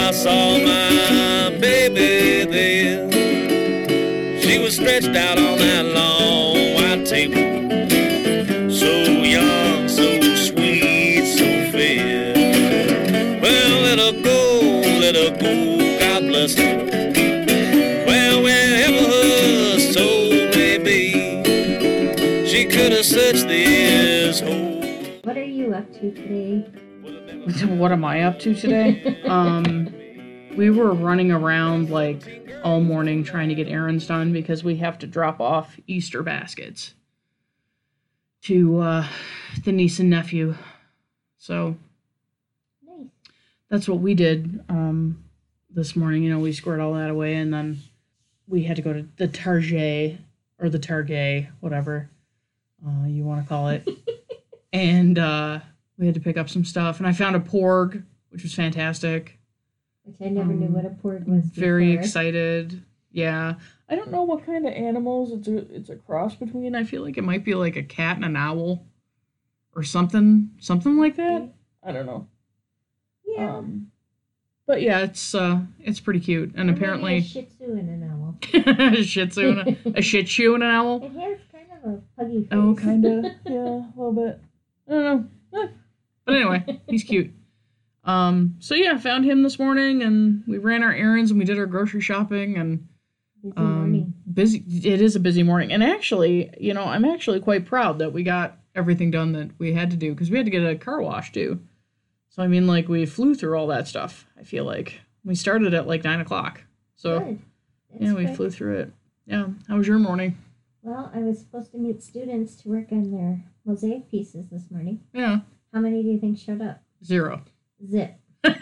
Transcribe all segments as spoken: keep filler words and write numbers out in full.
I saw my baby there. She was stretched out on that long white table, so young, so sweet, so fair. Well, let her go, let her go, God bless her. Well, wherever her soul may be, she could have searched this whole. What are you up to today? What am I up to today? um, we were running around like all morning trying to get errands done because we have to drop off Easter baskets to uh, the niece and nephew. So Nice. that's what we did um, this morning. You know, we squared all that away, and then we had to go to the Target or the Target, whatever uh, you want to call it. and uh, we had to pick up some stuff. And I found a porg, which was fantastic. Which I never Um, knew what a porg was Very before. excited. Yeah. I don't know what kind of animals it's a it's a cross between. I feel like it might be like a cat and an owl or something something like that. Okay. I don't know. Yeah. Um but yeah, it's uh it's pretty cute. And Or maybe apparently a Shih Tzu and an owl. a Shih Tzu and a, a Shih Tzu and an owl. It has kind of a puggy face. Oh, kind of. Yeah, a little bit. I don't know. Eh. But anyway, he's cute. Um, so yeah, I found him this morning, and we ran our errands, and we did our grocery shopping, and Busy um, morning. busy. It is a busy morning, and actually, you know, I'm actually quite proud that we got everything done that we had to do because we had to get a car wash too. So I mean, like we flew through all that stuff. I feel like we started at like nine o'clock. So Good. That's yeah, we quick. flew through it. Yeah, how was your morning? Well, I was supposed to meet students to work on their mosaic pieces this morning. Yeah, How many do you think showed up? zero. Zip.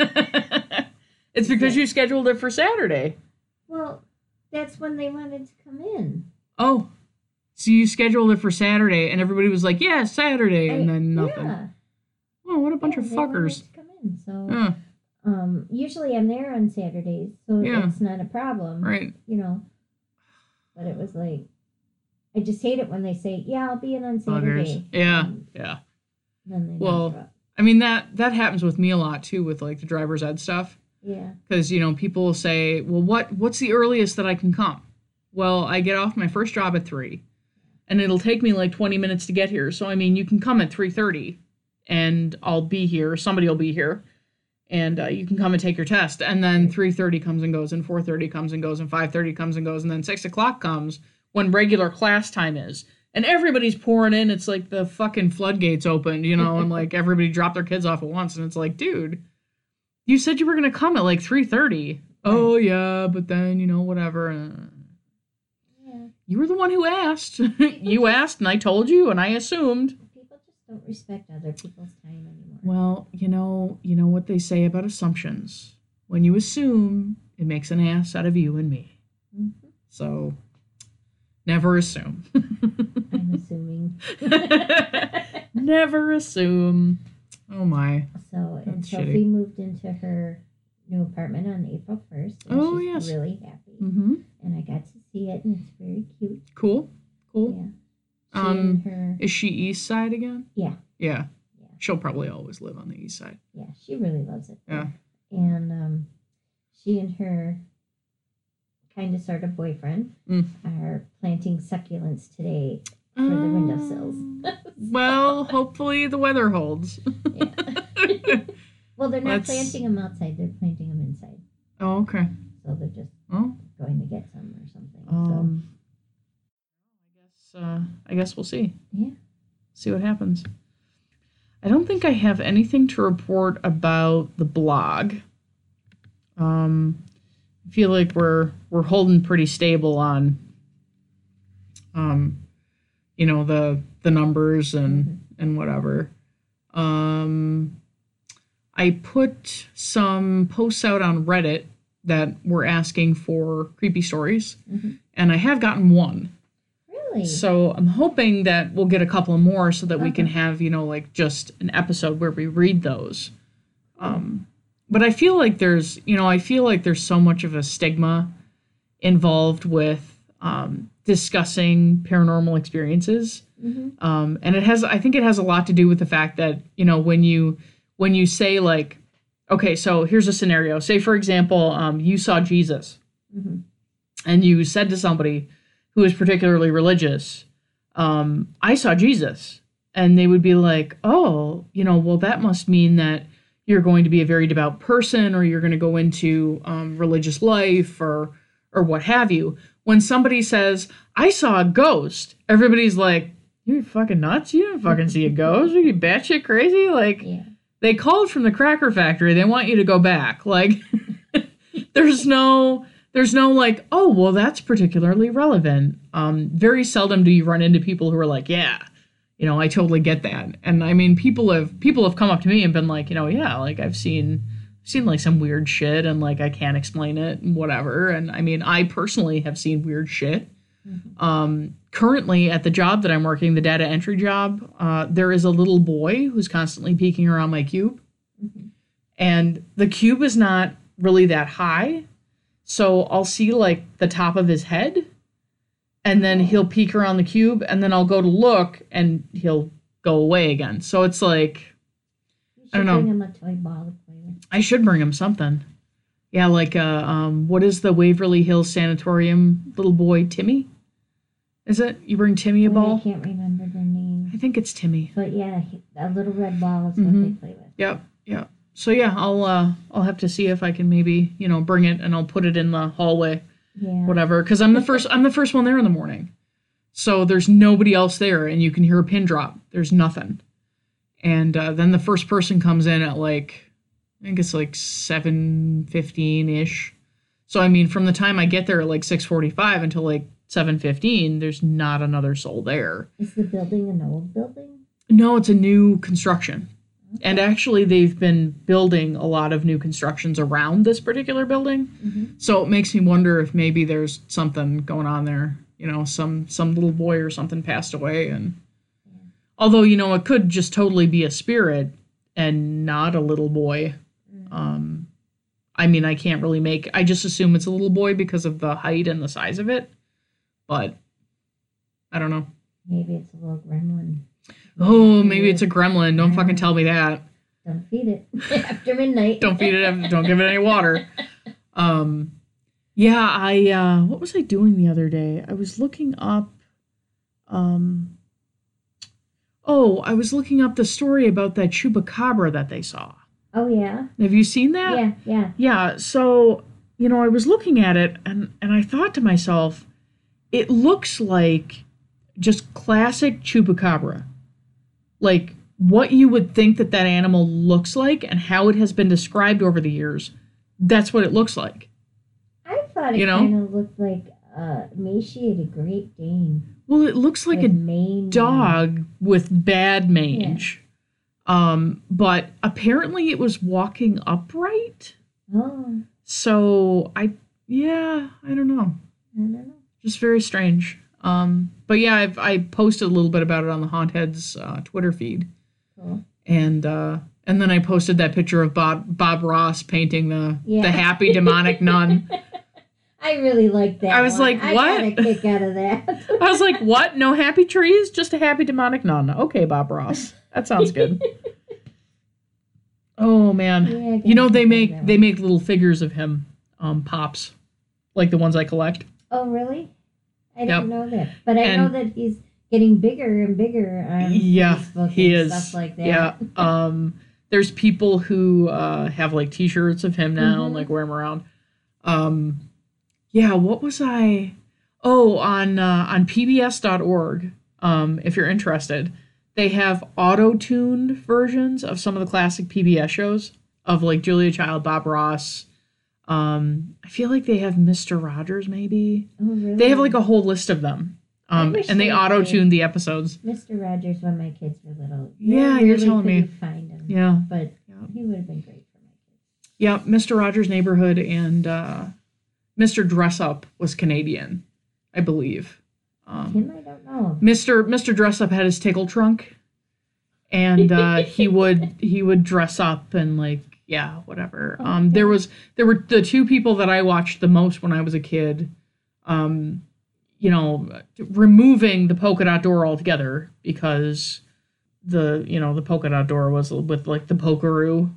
It's because you scheduled it for Saturday. Well, that's when they wanted to come in. Oh, so you scheduled it for Saturday, and everybody was like, "Yeah, Saturday," and I- then nothing. Yeah. Oh, what a bunch Yeah, of they wanted fuckers! to come in. So, Yeah, um, usually I'm there on Saturdays, so Yeah. it's not a problem. right. You know. But it was like, I just hate it when they say, "Yeah, I'll be in on Saturday." Buggers. Yeah, and yeah. then they don't Well, show up. I mean that that happens with me a lot too, with like the driver's ed stuff, Yeah. because you know people will say, "Well, what what's the earliest that I can come?" Well, I get off my first job at three, and it'll take me like twenty minutes to get here. So I mean, you can come at three thirty, and I'll be here. Somebody will be here. And uh, you can come and take your test. And then three thirty comes and goes, and four thirty comes and goes, and five thirty comes and goes, and then six o'clock comes when regular class time is. And everybody's pouring in. It's like the fucking floodgates opened, you know, and like everybody dropped their kids off at once. And it's like, dude, you said you were going to come at like three thirty. Oh, yeah, but then, you know, whatever. Uh, Yeah. you were the one who asked. You asked, and I told you, and I assumed. People just don't respect other people's time anymore. Well, you know, you know what they say about assumptions. When you assume, it makes an ass out of you and me. Mm-hmm. So, never assume. I'm assuming. Never assume. Oh my. So, and That's Sophie shitty. moved into her new apartment on April first. And Oh, she's yes. really happy. Mm-hmm. And I got to see it, and it's very cute. Cool. Cool. Yeah. She Um, and her, Is she east side again? Yeah. Yeah. Yeah. She'll probably always live on the east side. yeah, she really loves it. Yeah. And um, she and her kind of sort of boyfriend Mm. are planting succulents today for the windowsills. Um, Well, hopefully the weather holds. Yeah. Well, they're not Let's- planting them outside; they're planting them inside. Oh, okay. So they're just Oh, going to get some or something. um, I guess uh, I guess we'll see. Yeah. See what happens. I don't think I have anything to report about the blog. Um, I feel like we're we're holding pretty stable on, um, you know, the the numbers and Mhm. and whatever. Um, I put some posts out on Reddit that were asking for creepy stories, Mhm. and I have gotten one. Really? So I'm hoping that we'll get a couple more so that we can Okay. have, you know, like just an episode where we read those. Um, but I feel like there's, you know, I feel like there's so much of a stigma involved with um, discussing paranormal experiences. Mm-hmm. Um, and it has, I think it has a lot to do with the fact that, you know, when you, when you say like, okay, so here's a scenario. Say, for example, um, you saw Jesus Mm-hmm. and you said to somebody who is particularly religious, um, I saw Jesus. And they would be like, oh, you know, well, that must mean that you're going to be a very devout person, or you're going to go into um, religious life, or or what have you. When somebody says, I saw a ghost, everybody's like, you fucking nuts? You didn't fucking see a ghost? Are you batshit crazy? Like, Yeah. they called from the Cracker Factory. They want you to go back. Like, there's no, there's no like, oh, well, that's particularly relevant. Um, very seldom do you run into people who are like, yeah, you know, I totally get that. And I mean, people have people have come up to me and been like, you know, yeah, like I've seen seen like some weird shit, and like I can't explain it and whatever. And I mean, I personally have seen weird shit. Mm-hmm. Um, currently at the job that I'm working, the data entry job, uh, there is a little boy who's constantly peeking around my cube. Mm-hmm. And the cube is not really that high. So I'll see like the top of his head, and then he'll peek around the cube, and then I'll go to look and he'll go away again. So it's like, You should I don't know. bring him a toy ball to play with. I should bring him something. Yeah, like uh, um, what is the Waverly Hills Sanatorium little boy, Timmy? Is it? You bring Timmy a I ball? can't remember their name. I think it's Timmy. But yeah, he- a little red ball is Mhm. what they play with. Yep, yep. So yeah, I'll uh, I'll have to see if I can maybe, you know, bring it, and I'll put it in the hallway, Yeah. whatever. Because I'm the first I'm the first one there in the morning, so there's nobody else there, and you can hear a pin drop. There's nothing, and uh, then the first person comes in at like, I think it's like seven fifteen ish. So I mean, from the time I get there at like six forty-five until like seven fifteen, there's not another soul there. Is the building an old building? No, it's a new construction. And actually, they've been building a lot of new constructions around this particular building. Mm-hmm. So it makes me wonder if maybe there's something going on there. You know, some some little boy or something passed away. And although, you know, it could just totally be a spirit and not a little boy. Mm-hmm. Um, I mean, I can't really make... I just assume it's a little boy because of the height and the size of it. But I don't know. Maybe it's a little gremlin. Oh, maybe it's a gremlin. Don't fucking tell me that. Don't feed it after midnight. Don't feed it. Don't give it any water. Um, yeah, I. Uh, what was I doing the other day? I was looking up. Um. Oh, I was looking up the story about that chupacabra that they saw. Oh yeah. Have you seen that? Yeah, yeah. Yeah. So you know, I was looking at it, and and I thought to myself, it looks like just classic chupacabra. Like what you would think that that animal looks like and how it has been described over the years. That's what it looks like. I thought it You know? kind of looked like a emaciated Great Dane. Well, it looks like with a mane. dog with bad mange. Um, but apparently it was walking upright. Oh, So I, yeah, I don't know. I don't know. Just very strange. Um, but yeah, I've, I posted a little bit about it on the Haunt Heads uh, Twitter feed. Cool. And uh, and then I posted that picture of Bob Bob Ross painting the Yeah. the happy demonic nun. I really like that. I was one. like, I what? got a kick out of that. I was like, what? No happy trees? Just a happy demonic nun. Okay, Bob Ross. That sounds good. Oh man. Yeah, I You know got a they kick out of make that they one. make little figures of him, um, pops, like the ones I collect. Oh, really? I Yep. didn't know that. But I And- know that he's getting bigger and bigger on Yeah, Facebook he and is. stuff like that. Yeah. Um, there's people who uh, have like T-shirts of him now and Mhm. like wear them around. Um, yeah. What was I? Oh, on uh, on P B S dot org. Um, if you're interested, they have auto-tuned versions of some of the classic P B S shows of like Julia Child, Bob Ross. Um, I feel like they have Mister Rogers. Maybe Oh, really? they have like a whole list of them. I Um, wish and they they auto-tuned the episodes. Mister Rogers when my kids were little. Yeah, Rarely you're telling could me. you Find him. Yeah. But Yeah. he would have been great for my kids. Yeah, Mister Rogers' Neighborhood and uh, Mister Dress Up was Canadian, I believe. Um, Him, I don't know. Mister Mister Dress Up had his tickle trunk, and uh, he would he would dress up and like yeah whatever. Um, there was there were the two people that I watched the most when I was a kid. Um, you know, removing the polka dot door altogether because the you know the polka dot door was with like the pokeroo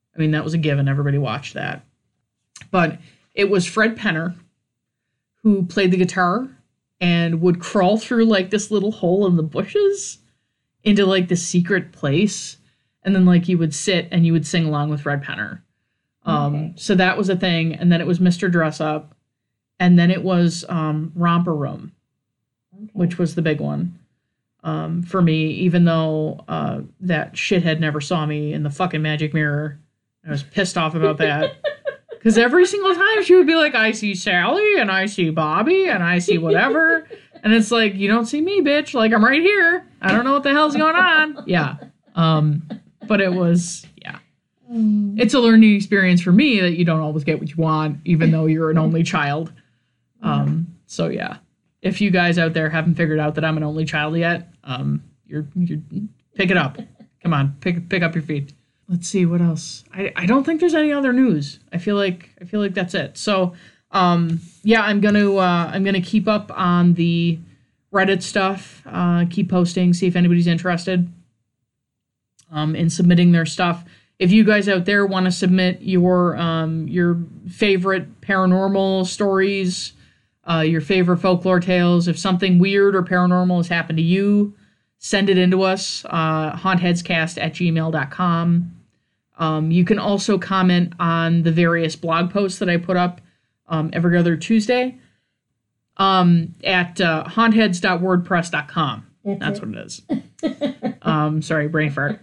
I mean, that was a given. Everybody watched that. But it was Fred Penner who played the guitar and would crawl through like this little hole in the bushes into like this secret place. And then like you would sit and you would sing along with Fred Penner. Um, okay. So that was a thing. And then it was Mister Dress Up. And then it was um, Romper Room, okay. which was the big one um, for me, even though uh, that shithead never saw me in the fucking magic mirror. I was pissed off about that. Because every single time she would be like, I see Sally and I see Bobby and I see whatever. And it's like, you don't see me, bitch. Like, I'm right here. I don't know what the hell's going on. Yeah. Um, but it was, yeah. Mm. It's a learning experience for me that you don't always get what you want, even though you're an only child. Um, so, yeah. If you guys out there haven't figured out that I'm an only child yet, um, you're, you're pick it up. Come on, pick pick up your feet. Let's see what else. I, I don't think there's any other news. I feel like I feel like that's it. So um, yeah, I'm gonna uh, I'm gonna keep up on the Reddit stuff. Uh, keep posting. See if anybody's interested um, in submitting their stuff. If you guys out there want to submit your um, your favorite paranormal stories, uh, your favorite folklore tales, if something weird or paranormal has happened to you, send it into us. Uh, hauntheadscast at gmail dot com. Um, you can also comment on the various blog posts that I put up um, every other Tuesday um, at uh, hauntheads dot wordpress dot com. That's, That's what it is. um, sorry, brain fart.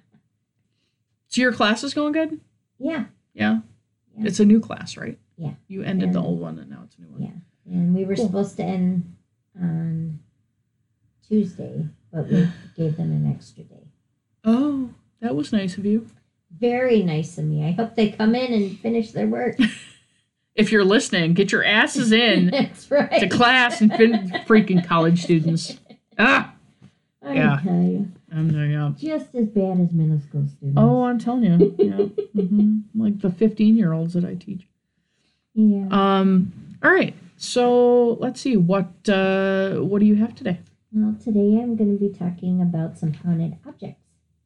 So your class is going good? Yeah. yeah. Yeah? It's a new class, right? Yeah. You ended and, the old one and now it's a new one. Yeah. And we were cool. supposed to end on Tuesday, but we gave them an extra day. Oh, that was nice of you. Very nice of me. I hope they come in and finish their work. If you're listening, get your asses in That's right. to class and fin- freaking college students. Ah! I yeah. tell you. I'm doing up. Just as bad as middle school students. Oh, I'm telling you. Yeah. mm-hmm. Like the fifteen-year-olds that I teach. Yeah. Um. All right. So let's see. What uh, What do you have today? Well, today I'm going to be talking about some haunted objects.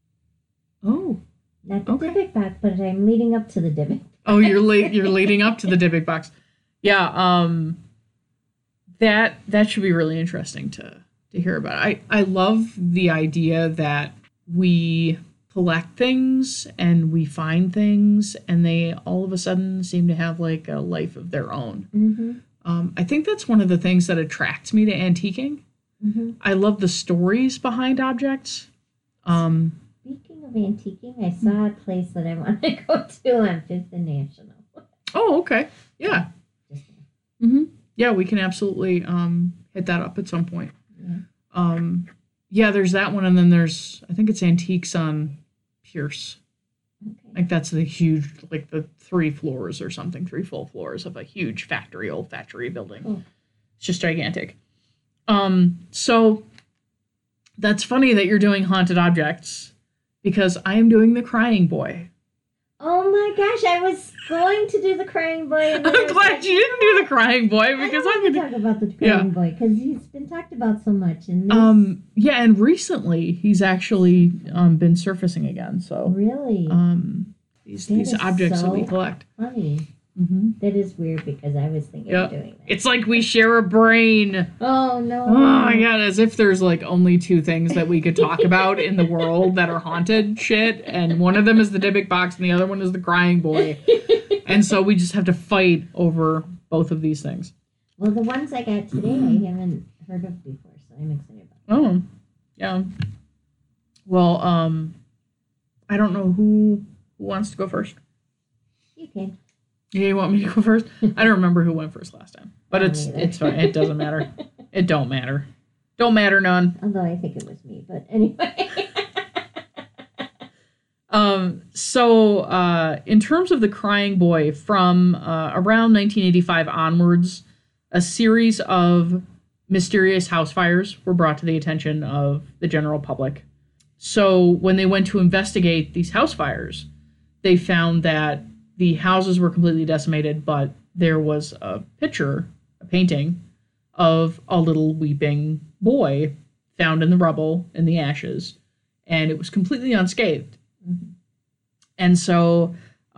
Oh. Not the okay. Dybbuk box, but I'm leading up to the Dybbuk box. Oh, you're late. You're leading up to the Dybbuk box. Yeah. Um. That that should be really interesting to to hear about. I I love the idea that we collect things and we find things and they all of a sudden seem to have like a life of their own. Mm-hmm. Um. I think that's one of the things that attracts me to antiquing. Mm-hmm. I love the stories behind objects. Um. Speaking of antiquing, I saw a place that I want to go to on Fifth and National. Oh, okay. Yeah. Mm-hmm. Yeah, we can absolutely um, hit that up at some point. Yeah. Um, yeah, there's that one, and then there's, I think it's Antiques on Pierce. Okay. Like that's the huge, like the three floors or something, three full floors of a huge factory, old factory building. Oh. It's just gigantic. Um, so that's funny that you're doing haunted objects because I am doing the Crying Boy. Oh my gosh, I was going to do the Crying Boy. And I'm glad like, you didn't do the Crying Boy because I I'm going to talk about the Crying yeah. Boy because he's been talked about so much. And this... um, yeah, and recently he's actually um been surfacing again. So really, um, these that these objects so that we collect. Funny. Mm-hmm. That is weird because I was thinking yep. of doing that. It's like we share a brain. Oh, no. Oh, my God. As if there's like only two things that we could talk about in the world that are haunted shit. And one of them is the Dybbuk box and the other one is the Crying Boy. And so we just have to fight over both of these things. Well, the ones I got today I haven't heard of before, so I'm excited about that. Oh, yeah. Well, um, I don't know who, who wants to go first. You can. Yeah, you want me to go first? I don't remember who went first last time. But it's it's fine. It doesn't matter. It don't matter. Don't matter none. Although I think it was me, but anyway. um. So, uh, in terms of the Crying Boy, from uh, around nineteen eighty-five onwards, a series of mysterious house fires were brought to the attention of the general public. So, when they went to investigate these house fires, they found that the houses were completely decimated, but there was a picture, a painting, of a little weeping boy found in the rubble, in the ashes, and it was completely unscathed. Mm-hmm. And so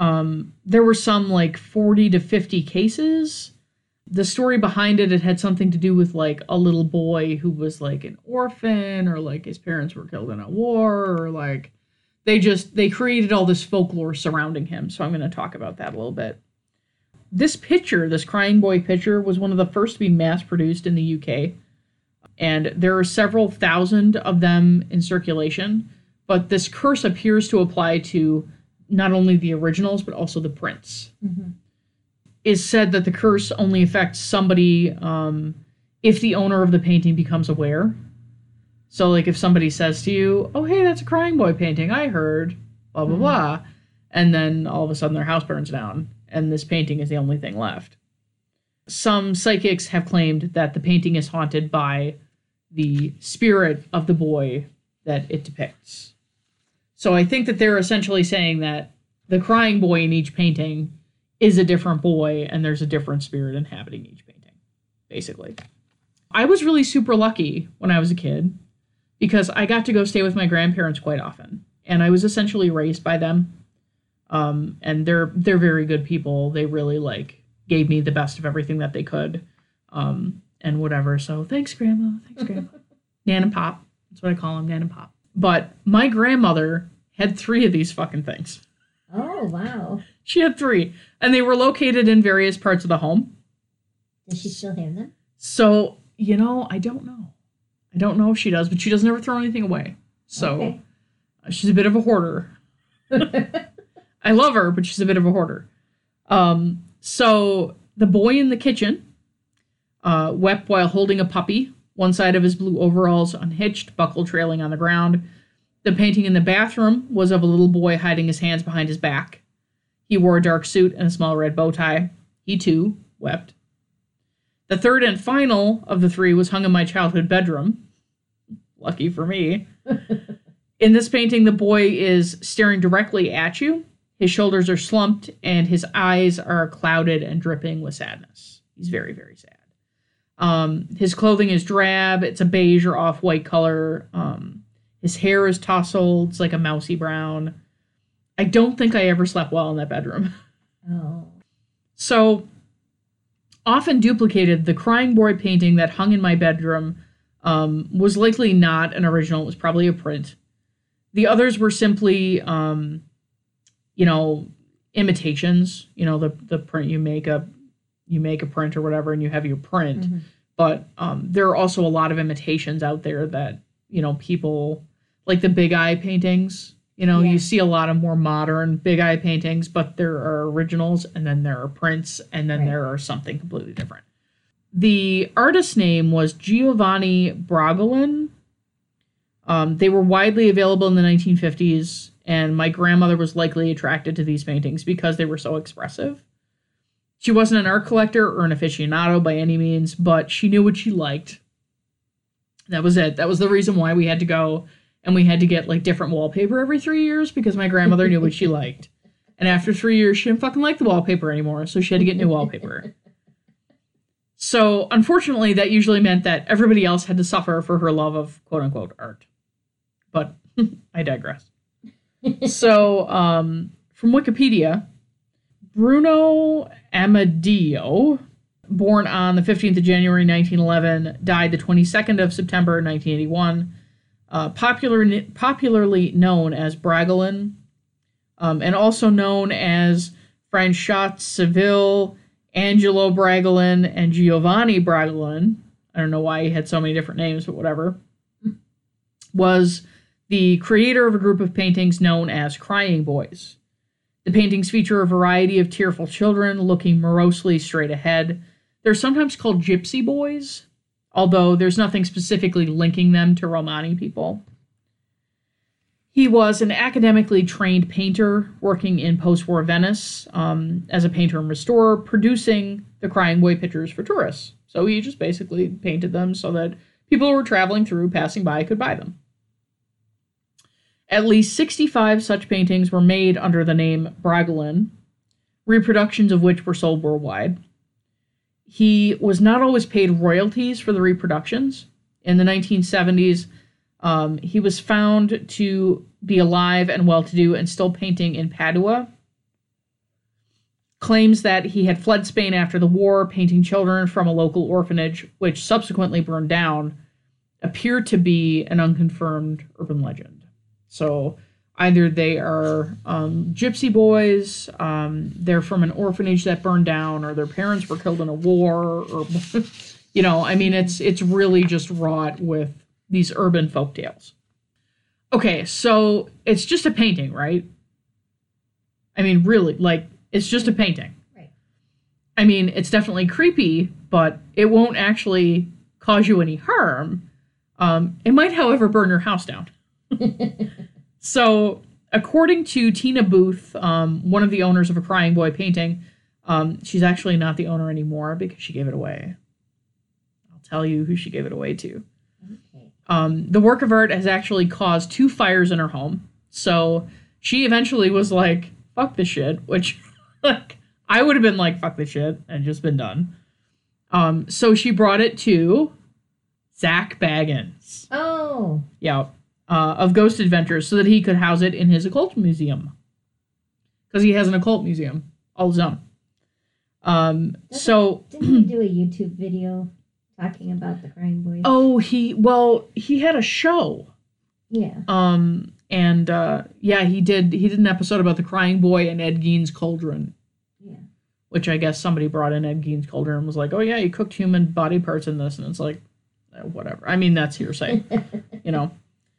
Um, there were some like forty to fifty cases. The story behind it, it had something to do with like a little boy who was like an orphan, or like his parents were killed in a war, or like they just, they created all this folklore surrounding him. So I'm going to talk about that a little bit. This picture, this crying boy picture, was one of the first to be mass produced in the U K. And there are several thousand of them in circulation. But this curse appears to apply to not only the originals, but also the prints. Mm-hmm. It's said that the curse only affects somebody um, if the owner of the painting becomes aware. So, like, if somebody says to you, oh, hey, that's a crying boy painting, I heard, blah, blah, mm-hmm. blah. And then all of a sudden their house burns down, and this painting is the only thing left. Some psychics have claimed that the painting is haunted by the spirit of the boy that it depicts. So I think that they're essentially saying that the crying boy in each painting is a different boy, and there's a different spirit inhabiting each painting, basically. I was really super lucky when I was a kid because I got to go stay with my grandparents quite often, and I was essentially raised by them. Um, and they're they're very good people. They really like gave me the best of everything that they could, um, and whatever. So thanks, Grandma. Thanks, Grandma. Nan and Pop. That's what I call them, Nan and Pop. But my grandmother had three of these fucking things. Oh, wow. She had three, and they were located in various parts of the home. Does she still have them? So, you know, I don't know. I don't know if she does, but she doesn't ever throw anything away. So, okay. uh, she's a bit of a hoarder. I love her, but she's a bit of a hoarder. Um, so, the boy in the kitchen uh, wept while holding a puppy. One side of his blue overalls unhitched, buckle trailing on the ground. The painting in the bathroom was of a little boy hiding his hands behind his back. He wore a dark suit and a small red bow tie. He, too, wept. The third and final of the three was hung in my childhood bedroom. Lucky for me. In this painting, the boy is staring directly at you. His shoulders are slumped, and his eyes are clouded and dripping with sadness. He's very, very sad. Um, his clothing is drab. It's a beige or off-white color. Um, his hair is tousled. It's like a mousy brown. I don't think I ever slept well in that bedroom. Oh. So, often duplicated, the crying boy painting that hung in my bedroom um, was likely not an original. It was probably a print. The others were simply, um, you know, imitations. You know, the the print you make a you make a print or whatever, and you have your print. Mm-hmm. But um, there are also a lot of imitations out there that, you know, people like the Big Eye paintings. You know, yeah. You see a lot of more modern Big Eye paintings, but there are originals, and then there are prints, and then right. there are something completely different. The artist's name was Giovanni Bragolin. Um, they were widely available in the nineteen fifties, and my grandmother was likely attracted to these paintings because they were so expressive. She wasn't an art collector or an aficionado by any means, but she knew what she liked. That was it. That was the reason why we had to go. And we had to get, like, different wallpaper every three years because my grandmother knew what she liked. And after three years, she didn't fucking like the wallpaper anymore, so she had to get new wallpaper. So, unfortunately, that usually meant that everybody else had to suffer for her love of quote-unquote art. But I digress. So, um, from Wikipedia, Bruno Amadeo, born on the fifteenth of January, nineteen eleven, died the twenty-second of September, nineteen eighty-one. Uh, popular, popularly known as Bragolin, um, and also known as Franchat Seville, Angelo Bragolin, and Giovanni Bragolin. I don't know why he had so many different names, but whatever. Was the creator of a group of paintings known as Crying Boys. The paintings feature a variety of tearful children looking morosely straight ahead. They're sometimes called gypsy boys, although there's nothing specifically linking them to Romani people. He was an academically trained painter working in post-war Venice um, as a painter and restorer, producing the Crying Boy pictures for tourists. So he just basically painted them so that people who were traveling through, passing by, could buy them. At least sixty-five such paintings were made under the name Bragolin, reproductions of which were sold worldwide. He was not always paid royalties for the reproductions. In the nineteen seventies, um, he was found to be alive and well-to-do and still painting in Padua. claims that he had fled Spain after the war, painting children from a local orphanage, which subsequently burned down, appear to be an unconfirmed urban legend. So either they are um, gypsy boys, um, they're from an orphanage that burned down, or their parents were killed in a war, or, you know, I mean, it's it's really just wrought with these urban folktales. Okay, so it's just a painting, right? I mean, really, like, it's just a painting. Right. I mean, it's definitely creepy, but it won't actually cause you any harm. Um, it might, however, burn your house down. So, according to Tina Booth, um, one of the owners of A Crying Boy painting, um, she's actually not the owner anymore because she gave it away. I'll tell you who she gave it away to. Okay. Um, the work of art has actually caused two fires in her home. So, she eventually was like, fuck this shit, which, like, I would have been like, fuck this shit, and just been done. Um, so, she brought it to Zak Bagans. Oh. Yeah. Uh, of Ghost Adventures, so that he could house it in his occult museum. Because he has an occult museum all his own. Um, so... Didn't he do a YouTube video talking about the Crying Boys? Oh, he... Well, he had a show. Yeah. Um, and, uh, yeah, he did He did an episode about the Crying Boy and Ed Gein's Cauldron. Yeah. Which I guess somebody brought in Ed Gein's Cauldron and was like, oh, yeah, you cooked human body parts in this. And it's like, eh, whatever. I mean, that's hearsay. You know?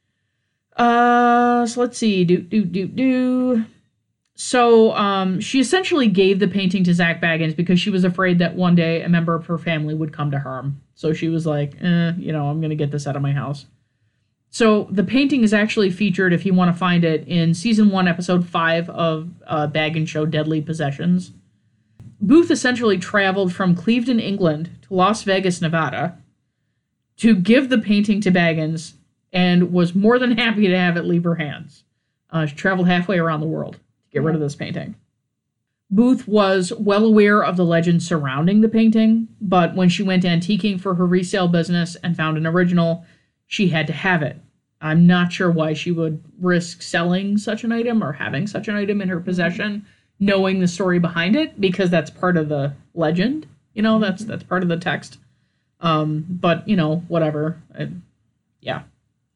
Uh, so let's see. Do, do, do, do. So, um, she essentially gave the painting to Zak Bagans because she was afraid that one day a member of her family would come to harm. So she was like, eh, you know, I'm going to get this out of my house. So the painting is actually featured, if you want to find it, in season one, episode five of uh, Bagans Show Deadly Possessions. Booth essentially traveled from Cleveland, England to Las Vegas, Nevada to give the painting to Bagans, and was more than happy to have it leave her hands. Uh, she traveled halfway around the world to get rid of this painting. Booth was well aware of the legend surrounding the painting, but when she went antiquing for her resale business and found an original, she had to have it. I'm not sure why she would risk selling such an item or having such an item in her possession, knowing the story behind it, because that's part of the legend. You know, that's that's part of the text. Um, but, you know, whatever. I, yeah.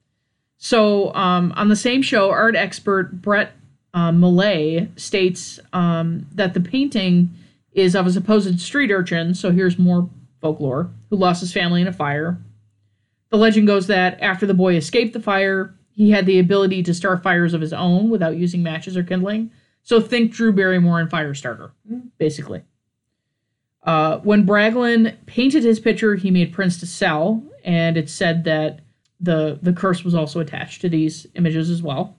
So, um, on the same show, art expert Brett uh, Millay states um, that the painting is of a supposed street urchin, so here's more folklore, who lost his family in a fire. The legend goes that after the boy escaped the fire, he had the ability to start fires of his own without using matches or kindling. So think Drew Barrymore and Firestarter, basically. Uh, when Braglin painted his picture, he made prints to sell, and it's said that The, the curse was also attached to these images as well.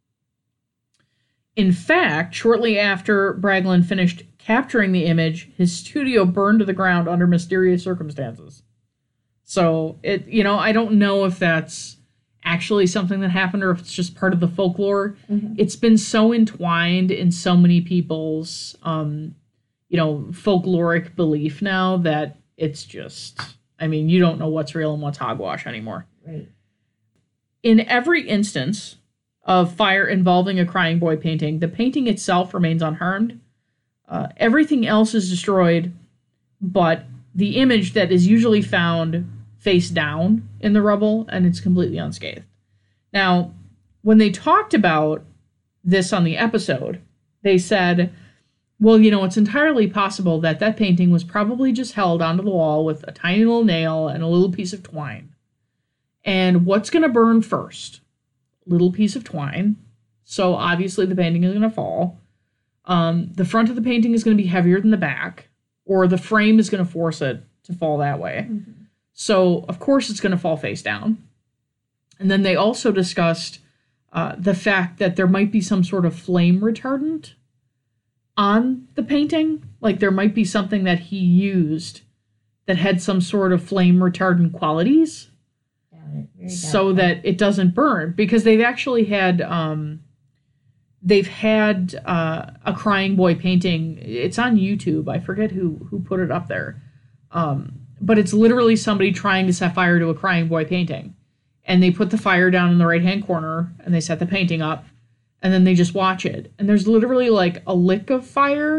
In fact, shortly after Braglin finished capturing the image, his studio burned to the ground under mysterious circumstances. So, it you know, I don't know if that's actually something that happened or if it's just part of the folklore. Mm-hmm. It's been so entwined in so many people's, um, you know, folkloric belief now that it's just, I mean, you don't know what's real and what's hogwash anymore. Right. In every instance of fire involving a Crying Boy painting, the painting itself remains unharmed. Uh, everything else is destroyed, but the image that is usually found face down in the rubble, and it's completely unscathed. Now, when they talked about this on the episode, they said, well, you know, it's entirely possible that that painting was probably just held onto the wall with a tiny little nail and a little piece of twine. And what's going to burn first? Little piece of twine. So obviously the painting is going to fall. Um, the front of the painting is going to be heavier than the back, or the frame is going to force it to fall that way. Mm-hmm. So of course it's going to fall face down. And then they also discussed uh, the fact that there might be some sort of flame retardant on the painting. Like there might be something that he used that had some sort of flame retardant qualities. So that it doesn't burn, because they've actually had um, they've had uh, a Crying Boy painting. It's on YouTube. I forget who who put it up there, um, but it's literally somebody trying to set fire to a Crying Boy painting, and they put the fire down in the right hand corner and they set the painting up, and then they just watch it, and there's literally like a lick of fire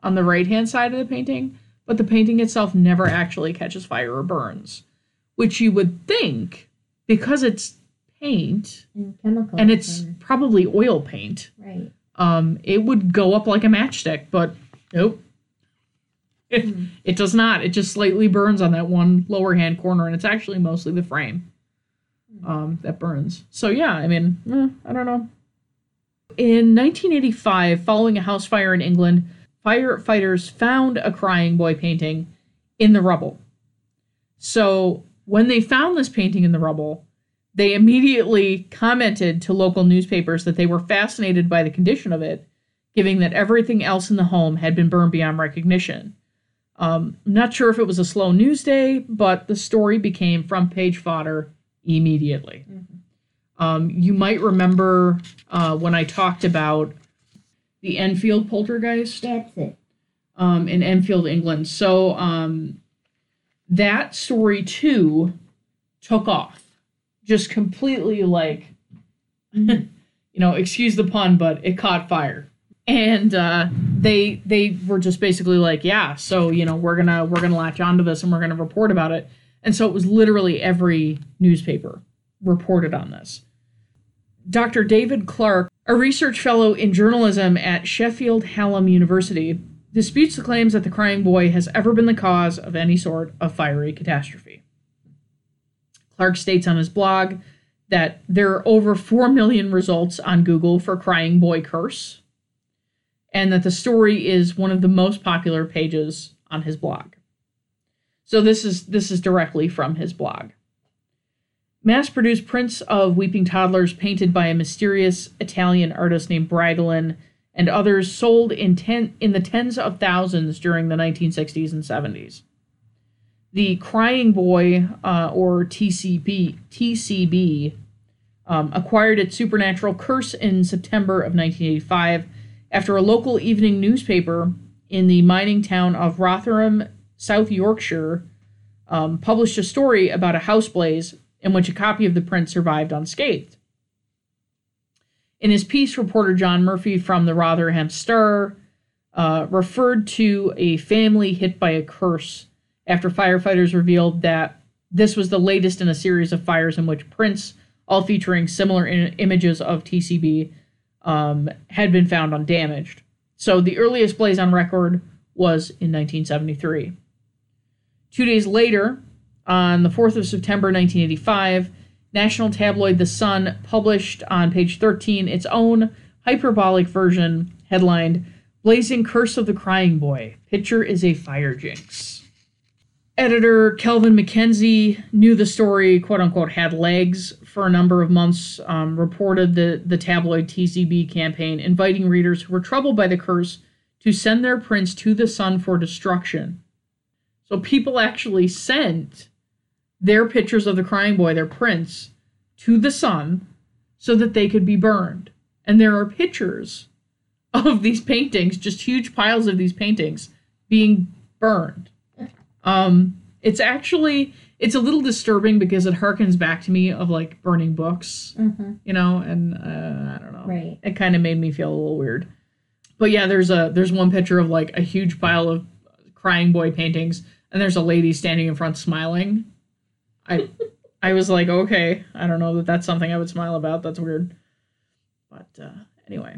on the right-hand side of the painting, but the painting itself never actually catches fire or burns, which you would think, because it's paint And chemicals. and it's and- probably oil paint, right. um, it would go up like a matchstick, but nope. It, Hmm. it does not. It just slightly burns on that one lower hand corner, and it's actually mostly the frame um, that burns. So yeah, I mean, eh, I don't know. In nineteen eighty-five, following a house fire in England, firefighters found a crying boy painting in the rubble. So when they found this painting in the rubble, they immediately commented to local newspapers that they were fascinated by the condition of it, given that everything else in the home had been burned beyond recognition. Um, I'm not sure if it was a slow news day, but the story became front page fodder immediately. Mm-hmm. Um, you might remember uh, when I talked about the Enfield poltergeist That's it. um, in Enfield, England. So um, that story too took off, just completely like, you know, excuse the pun, but it caught fire. And uh, they they were just basically like, yeah, so you know we're gonna we're gonna latch onto this and we're gonna report about it. And so it was literally every newspaper reported on this. Doctor David Clark, a research fellow in journalism at Sheffield Hallam University, disputes the claims that the crying boy has ever been the cause of any sort of fiery catastrophe. Clark states on his blog that there are over four million results on Google for crying boy curse, and that the story is one of the most popular pages on his blog. So this is this is directly from his blog. Mass-produced prints of weeping toddlers painted by a mysterious Italian artist named Bragolin and others sold in ten, in the tens of thousands during the nineteen sixties and seventies. The Crying Boy, uh, or T C B, T C B um, acquired its supernatural curse in September of nineteen eighty-five after a local evening newspaper in the mining town of Rotherham, South Yorkshire, um, published a story about a house blaze in which a copy of the print survived unscathed. In his piece, reporter John Murphy from the Rotherham Star uh, referred to a family hit by a curse after firefighters revealed that this was the latest in a series of fires in which prints, all featuring similar in- images of T C B, um, had been found undamaged. So the earliest blaze on record was in nineteen seventy-three. Two days later, on the fourth of September nineteen eighty-five, national tabloid The Sun published on page thirteen its own hyperbolic version headlined, "Blazing Curse of the Crying Boy. Picture is a fire jinx." Editor Kelvin McKenzie knew the story, quote-unquote, had legs for a number of months, um, reported the, the tabloid T C B campaign, inviting readers who were troubled by the curse to send their prints to the Sun for destruction. So people actually sent their pictures of the crying boy, their prints, to the Sun so that they could be burned. And there are pictures of these paintings, just huge piles of these paintings, being burned. Um, it's actually, it's a little disturbing because it harkens back to me of, like, burning books, Mm-hmm. you know, and uh, I don't know. Right. It kind of made me feel a little weird. But yeah, there's a there's one picture of, like, a huge pile of crying boy paintings, and there's a lady standing in front smiling. I I was like, okay, I don't know that that's something I would smile about. That's weird. But uh, anyway.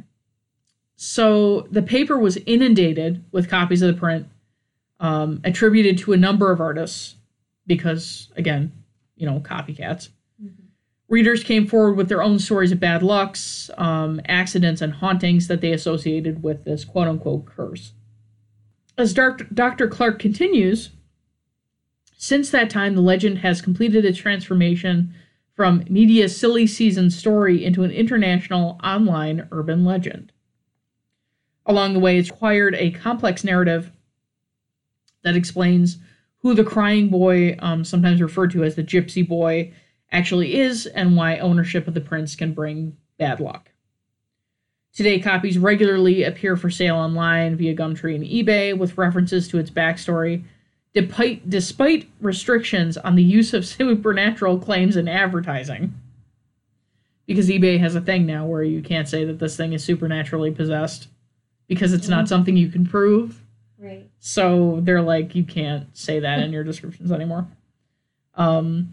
So the paper was inundated with copies of the print, um, attributed to a number of artists because, again, you know, copycats. Mm-hmm. Readers came forward with their own stories of bad lucks, um, accidents, and hauntings that they associated with this quote-unquote curse. As Doctor Clark continues, since that time, the legend has completed its transformation from media's silly season story into an international online urban legend. Along the way, it's acquired a complex narrative that explains who the crying boy, um, sometimes referred to as the gypsy boy, actually is and why ownership of the prints can bring bad luck. Today, copies regularly appear for sale online via Gumtree and eBay with references to its backstory, despite, despite restrictions on the use of supernatural claims in advertising. Because eBay has a thing now where you can't say that this thing is supernaturally possessed because it's not something you can prove. Right. So they're like, you can't say that in your descriptions anymore. Um,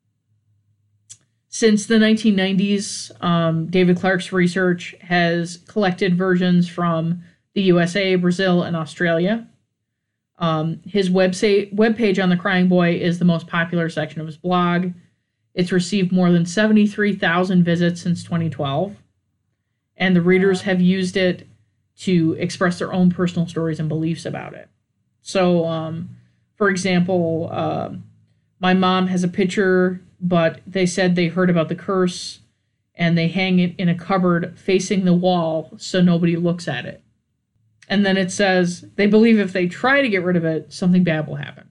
since the nineteen nineties, um, David Clark's research has collected versions from the U S A, Brazil, and Australia. Um, his website webpage on the Crying Boy is the most popular section of his blog. It's received more than seventy-three thousand visits since twenty twelve. And the readers have used it to express their own personal stories and beliefs about it. So, um, for example, uh, my mom has a picture, but they said they heard about the curse and they hang it in a cupboard facing the wall so nobody looks at it. And then it says they believe if they try to get rid of it, something bad will happen.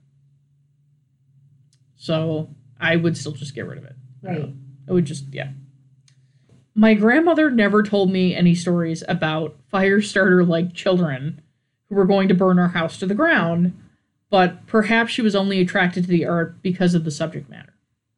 So I would still just get rid of it. Right. I would just, yeah. My grandmother never told me any stories about fire starter-like children who were going to burn our house to the ground, but perhaps she was only attracted to the art because of the subject matter.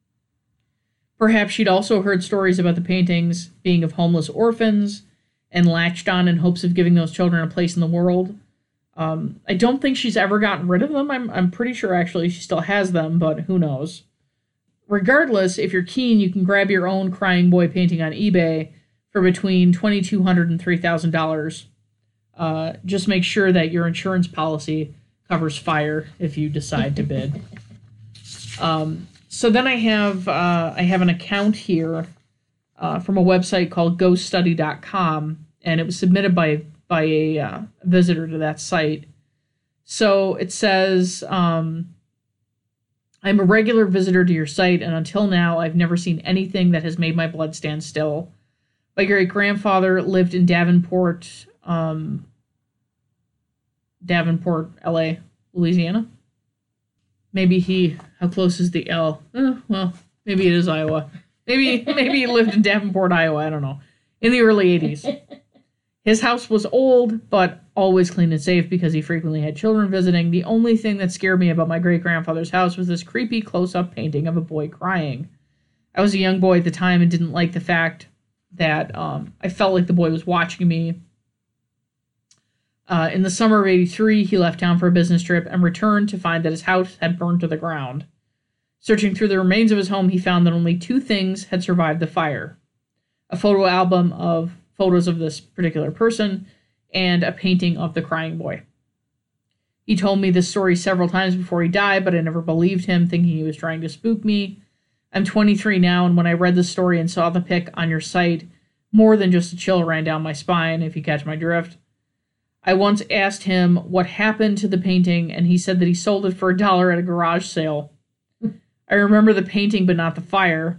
Perhaps she'd also heard stories about the paintings being of homeless orphans and latched on in hopes of giving those children a place in the world. Um, I don't think she's ever gotten rid of them. I'm, I'm pretty sure, actually, she still has them, but who knows. Regardless, if you're keen, you can grab your own Crying Boy painting on eBay for between twenty-two hundred dollars and three thousand dollars. Uh, just make sure that your insurance policy covers fire if you decide to bid. Um, so then I have uh, I have an account here uh, from a website called ghost study dot com, and it was submitted by by a uh, visitor to that site. So it says, um, I'm a regular visitor to your site, and until now, I've never seen anything that has made my blood stand still. My great-grandfather lived in Davenport, um, Davenport, L A, Louisiana. Maybe he, how close is the L? Eh, well, maybe it is Iowa. Maybe, maybe he lived in Davenport, Iowa, I don't know. In the early eighties. His house was old, but always clean and safe because he frequently had children visiting. The only thing that scared me about my great-grandfather's house was this creepy close-up painting of a boy crying. I was a young boy at the time and didn't like the fact that um, I felt like the boy was watching me. Uh, in the summer of eighty-three, he left town for a business trip and returned to find that his house had burned to the ground. Searching through the remains of his home, he found that only two things had survived the fire. A photo album of photos of this particular person, and a painting of the Crying Boy. He told me this story several times before he died, but I never believed him, thinking he was trying to spook me. I'm twenty-three now, and when I read the story and saw the pic on your site, more than just a chill ran down my spine, if you catch my drift. I once asked him what happened to the painting, and he said that he sold it for a dollar at a garage sale. I remember the painting, but not the fire.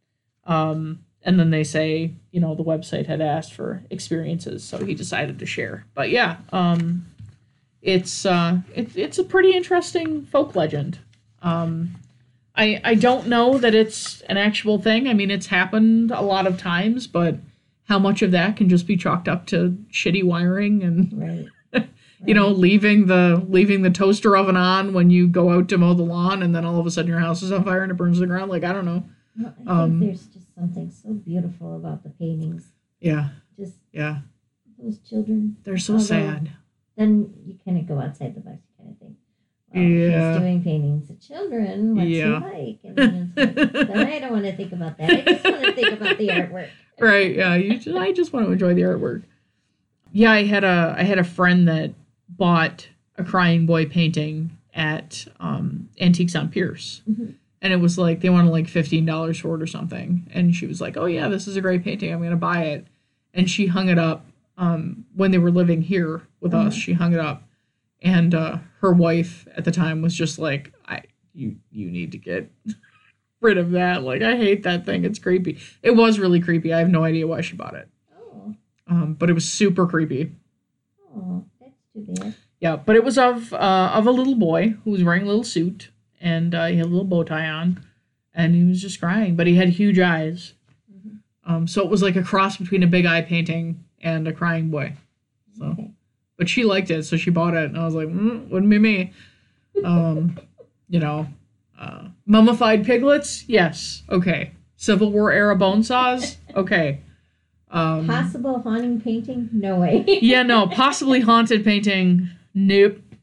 Um... And then they say, you know, the website had asked for experiences, so he decided to share. But yeah, um, it's uh, it, it's a pretty interesting folk legend. Um, I I don't know that it's an actual thing. I mean, it's happened a lot of times, but how much of that can just be chalked up to shitty wiring and Right. you Right. know, leaving the leaving the toaster oven on when you go out to mow the lawn, and then all of a sudden your house is on fire and it burns to the ground? Like, I don't know. Well, I think Um, there's just something so beautiful about the paintings. Yeah, Just yeah, those children. they're so Although- sad. Then you kind of go outside the box. You kind of think, well, Yeah. he's doing paintings of children. What's Yeah. he like? And then, it's like, then I don't want to think about that. I just want to think about the artwork. Right, yeah, you just, I just want to enjoy the artwork. Yeah, I had a I had a friend that bought a Crying Boy painting at um, Antiques on Pierce. Mhm. And it was like, they wanted like fifteen dollars for it or something. And she was like, oh yeah, this is a great painting, I'm going to buy it. And she hung it up um, when they were living here with Uh-huh. us. She hung it up. And uh, her wife at the time was just like, I you you need to get rid of that. Like, I hate that thing. It's creepy. It was really creepy. I have no idea why she bought it. Oh, Um, but it was super creepy. oh, that's too bad. Yeah, but it was of uh, of a little boy who was wearing a little suit, and uh, he had a little bow tie on, and he was just crying, but he had huge eyes. Mm-hmm. Um, so it was like a cross between a big eye painting and a crying boy. So, Okay. but she liked it, so she bought it, and I was like, mm, wouldn't be me. Um, you know, uh, mummified piglets, yes, okay. Civil War era bone saws, okay. Um, Possible haunting painting? No way. yeah, no, possibly haunted painting, nope.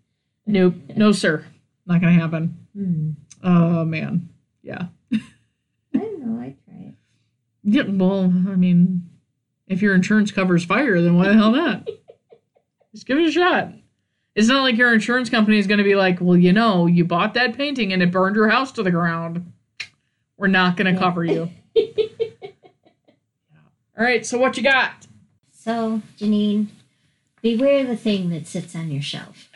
Nope. No, sir. Not going to happen. Hmm. Oh, man. Yeah. I don't know. I'd try it. Yeah, well, I mean, if your insurance covers fire, then why the hell not? Just give it a shot. It's not like your insurance company is going to be like, well, you know, you bought that painting and it burned your house to the ground. We're not going to Yeah. cover you. All right, so what you got? So, Janine, beware the thing that sits on your shelf.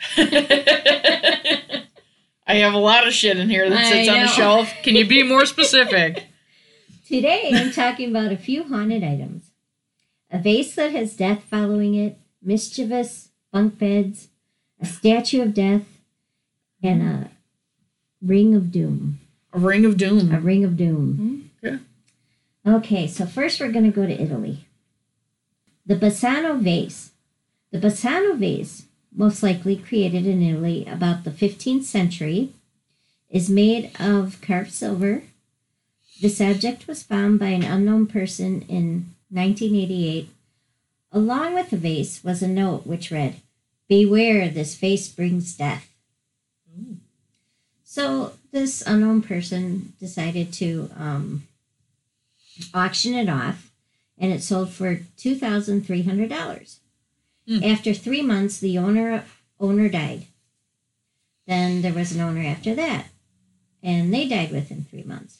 I have a lot of shit in here that sits I on the know. shelf. Can you be more specific? Today, I'm talking about a few haunted items. A vase that has death following it, mischievous bunk beds, a statue of death, and a ring of doom. A ring of doom. A ring of doom. Okay. Okay, so first we're going to go to Italy. The Bassano vase. The Bassano vase, most likely created in Italy about the fifteenth century, is made of carved silver. This object was found by an unknown person in nineteen eighty-eight. Along with the vase was a note which read, "Beware, this vase brings death." Ooh. So this unknown person decided to um, auction it off, and it sold for two thousand three hundred dollars. Hmm. After three months, the owner owner died. Then there was an owner after that, and they died within three months.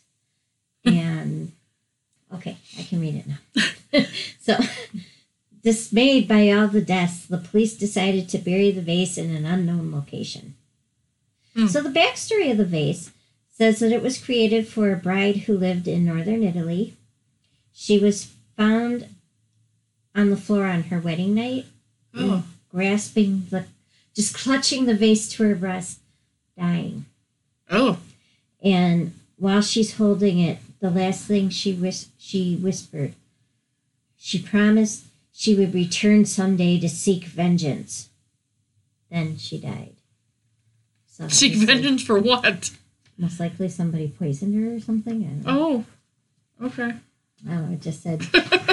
And okay, I can read it now. So, dismayed by all the deaths, the police decided to bury the vase in an unknown location. Hmm. So the backstory of the vase says that it was created for a bride who lived in northern Italy. She was found on the floor on her wedding night, Oh. grasping the, just clutching the vase to her breast, dying. Oh. And while she's holding it, the last thing she whis- she whispered, she promised she would return someday to seek vengeance. Then she died. So Seek obviously- vengeance for what? Most likely somebody poisoned her or something. I don't know. Oh. Okay. Oh, it just said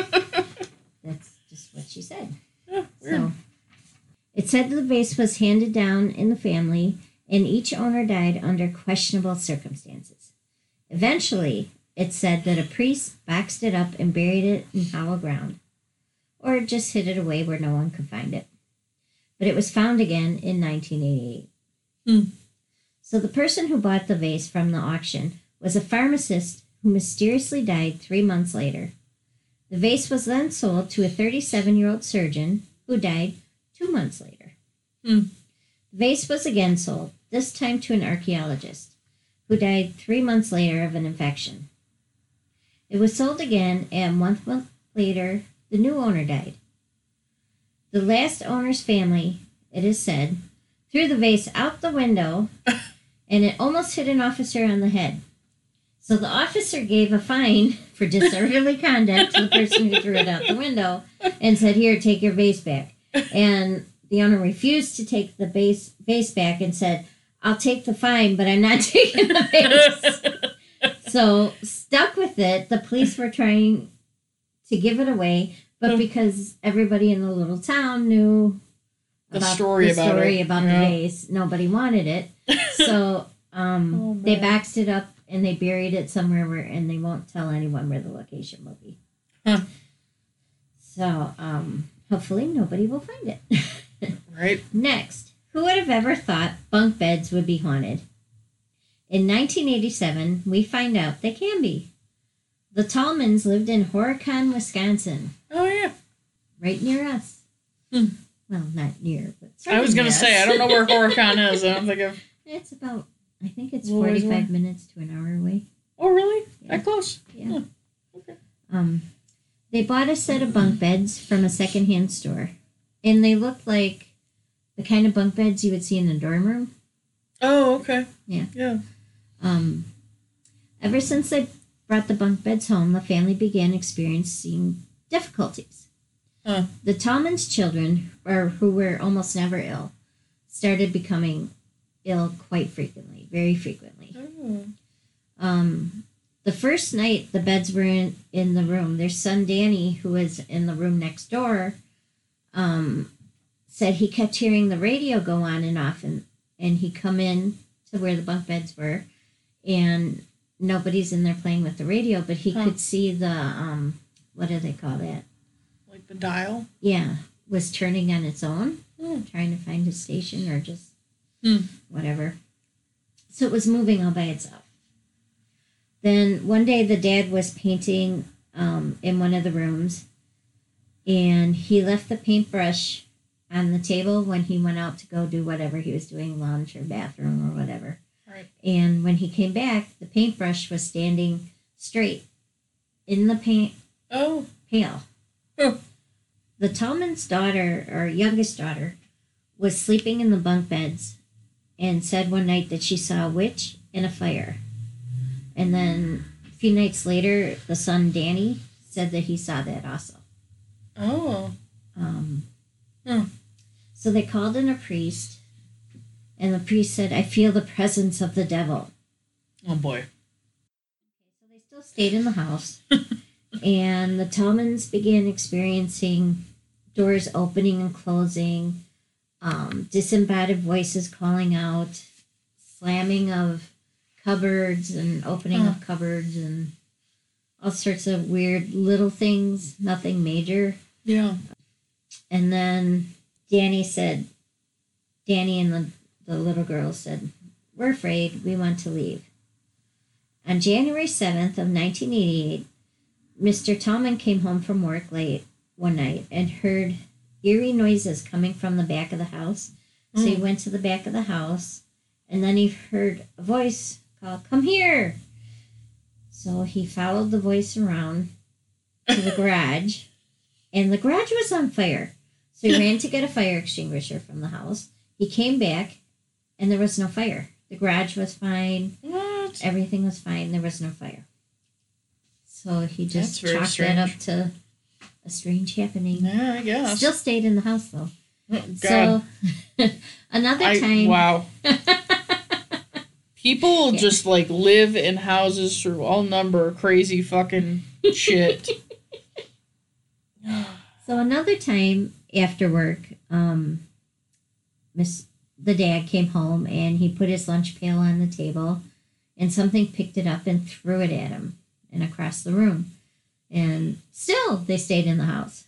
that's just what she said. Yeah, weird. So it said the vase was handed down in the family, and each owner died under questionable circumstances. Eventually, it said that a priest boxed it up and buried it in hollow ground, or just hid it away where no one could find it. But it was found again in nineteen eighty-eight. Hmm. So the person who bought the vase from the auction was a pharmacist who mysteriously died three months later. The vase was then sold to a thirty-seven-year-old surgeon who died two months later. Hmm. The vase was again sold, this time to an archaeologist, who died three months later of an infection. It was sold again, and one month later, the new owner died. The last owner's family, it is said, threw the vase out the window, and it almost hit an officer on the head. So the officer gave a fine for disorderly conduct to the person who threw it out the window and said, "Here, take your vase back." And the owner refused to take the vase, vase back and said, "I'll take the fine, but I'm not taking the vase." So, stuck with it, the police were trying to give it away, but because everybody in the little town knew The about story the about story it. about Yeah. the vase, nobody wanted it. So, um, Oh, they man. boxed it up and they buried it somewhere where, and they won't tell anyone where the location will be. Huh. So, um, hopefully nobody will find it. Right? Next, who would have ever thought bunk beds would be haunted? In nineteen eighty-seven, we find out they can be. The Tallmans lived in Horicon, Wisconsin, Oh, yeah. right near us. Hmm. Well, not near, but sort I of was going to near say, us. I don't know where Horicon is. I don't think I've... It's about, I think it's What was forty-five one? minutes to an hour away. Oh, really? Yeah. That close? Yeah. Hmm. Okay. Um, they bought a set of bunk beds from a secondhand store, and they looked like the kind of bunk beds you would see in a dorm room. Oh, okay. Yeah. Yeah. Um, ever since they brought the bunk beds home, the family began experiencing difficulties. Huh. The Tallman's children, or who were almost never ill, started becoming ill quite frequently, very frequently. Oh. Um, the first night the beds were in, in the room, their son Danny, who was in the room next door, um, said he kept hearing the radio go on and off in, and he come in to where the bunk beds were, and nobody's in there playing with the radio, but he Huh. could see the um what do they call that? Like the dial? Yeah, was turning on its own, Hmm. trying to find his station or just Hmm. whatever. So it was moving all by itself. Then one day the dad was painting um, in one of the rooms, and he left the paintbrush on the table when he went out to go do whatever he was doing, lunch or bathroom or whatever. Right. And when he came back, the paintbrush was standing straight in the paint Oh. pail. Huh. The Tallman's daughter, or youngest daughter, was sleeping in the bunk beds and said one night that she saw a witch and a fire. And then a few nights later, the son Danny said that he saw that also. Oh. Um, Hmm. So they called in a priest, and the priest said, "I feel the presence of the devil." Oh boy. So they still stayed in the house, and the Tallmans began experiencing doors opening and closing, um, disembodied voices calling out, slamming of cupboards and opening Huh. of cupboards, and all sorts of weird little things, nothing major. Yeah. And then Danny said, Danny and the, the little girl said, "We're afraid. We want to leave." On January seventh of nineteen eighty-eight, Mister Tallman came home from work late one night and heard eerie noises coming from the back of the house. So he Mm. went to the back of the house, and then he heard a voice call, "Come here." So he followed the voice around to the garage, and the garage was on fire. So he ran to get a fire extinguisher from the house. He came back, and there was no fire. The garage was fine. What? Everything was fine. There was no fire. So he just That's very chalked that up strange. to a strange happening. Yeah, I guess. Still stayed in the house, though. Oh, God. So another I, time. wow. People Yeah. just like live in houses through all number of crazy fucking shit. So another time after work, um, Miss the dad came home and he put his lunch pail on the table, and something picked it up and threw it at him and across the room, and still they stayed in the house.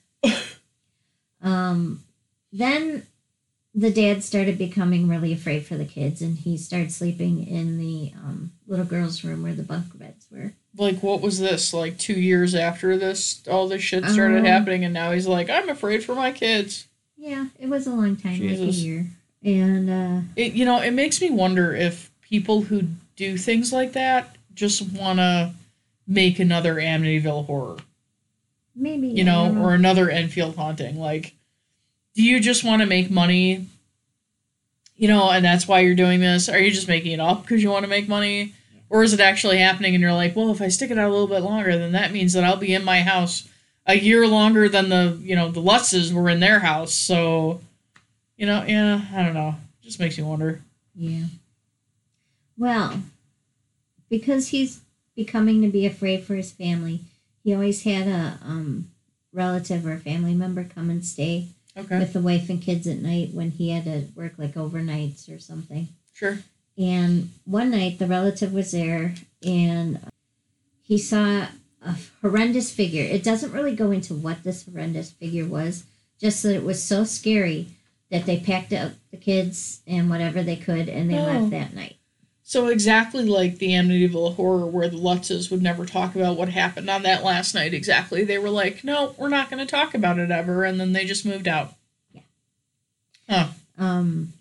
um, then the dad started becoming really afraid for the kids, and he started sleeping in the um, little girl's room where the bunk beds were. Like, what was this? Like, two years after this, all this shit started Um, happening, and now he's like, I'm afraid for my kids. Yeah, it was a long time, like a Jesus. year, and uh, It, you know, it makes me wonder if people who do things like that just want to make another Amityville Horror, maybe you I know, don't or another Enfield Haunting. Like, do you just want to make money, you know, and that's why you're doing this? Are you just making it up because you want to make money? Or is it actually happening and you're like, well, if I stick it out a little bit longer, then that means that I'll be in my house a year longer than the, you know, the Lutzes were in their house. So, you know, yeah, I don't know. It just makes you wonder. Yeah. Well, because he's becoming to be afraid for his family, he always had a um, relative or family member come and stay Okay. with the wife and kids at night when he had to work like overnights or something. Sure. And one night the relative was there, and he saw a horrendous figure. It doesn't really go into what this horrendous figure was, just that it was so scary that they packed up the kids and whatever they could, and they Oh. left that night. So exactly like the Amityville Horror where the Lutzes would never talk about what happened on that last night exactly. They were like, no, we're not going to talk about it ever, and then they just moved out. Yeah. Huh. Um,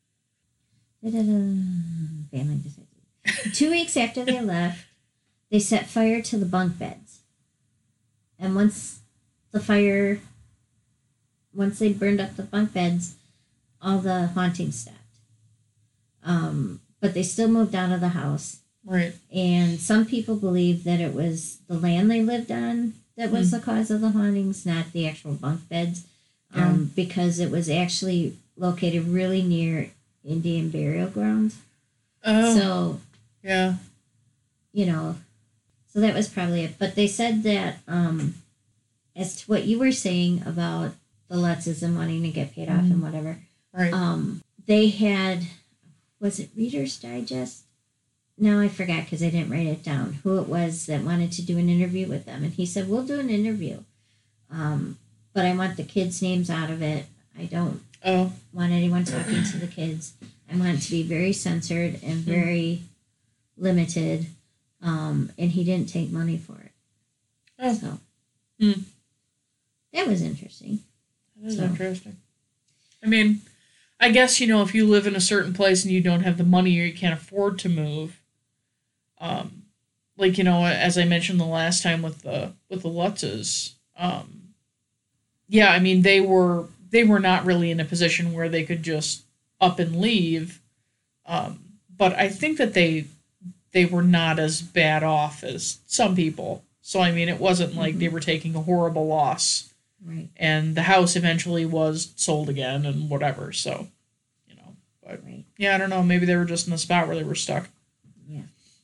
da-da-da, family decision. Two weeks after they left, they set fire to the bunk beds. And once the fire, once they burned up the bunk beds, all the haunting stopped. Um, but they still moved out of the house. Right. And some people believe that it was the land they lived on that was the cause of the hauntings, not the actual bunk beds, um, because it was actually located really near Indian burial grounds. Oh, So, yeah. you know, so that was probably it. But they said that, um, as to what you were saying about the Lutzes and wanting to get paid off and whatever, Right. um, they had, was it Reader's Digest? No, I forgot because I didn't write it down. Who it was that wanted to do an interview with them, and he said, "We'll do an interview, um, but I want the kids' names out of it. I don't Oh. want anyone talking to the kids. I want it to be very censored and very mm. limited." Um, and he didn't take money for it. Oh. So mm. that was interesting. That is so. interesting. I mean, I guess, you know, if you live in a certain place and you don't have the money or you can't afford to move, um, like, you know, as I mentioned the last time with the with the Lutzes, um, yeah, I mean, they were they were not really in a position where they could just up and leave, um, but I think that they they were not as bad off as some people. So, I mean, it wasn't like mm-hmm. they were taking a horrible loss. Right. And the house eventually was sold again and whatever, so, you know. But, right. yeah, I don't know. Maybe they were just in a spot where they were stuck. Yeah.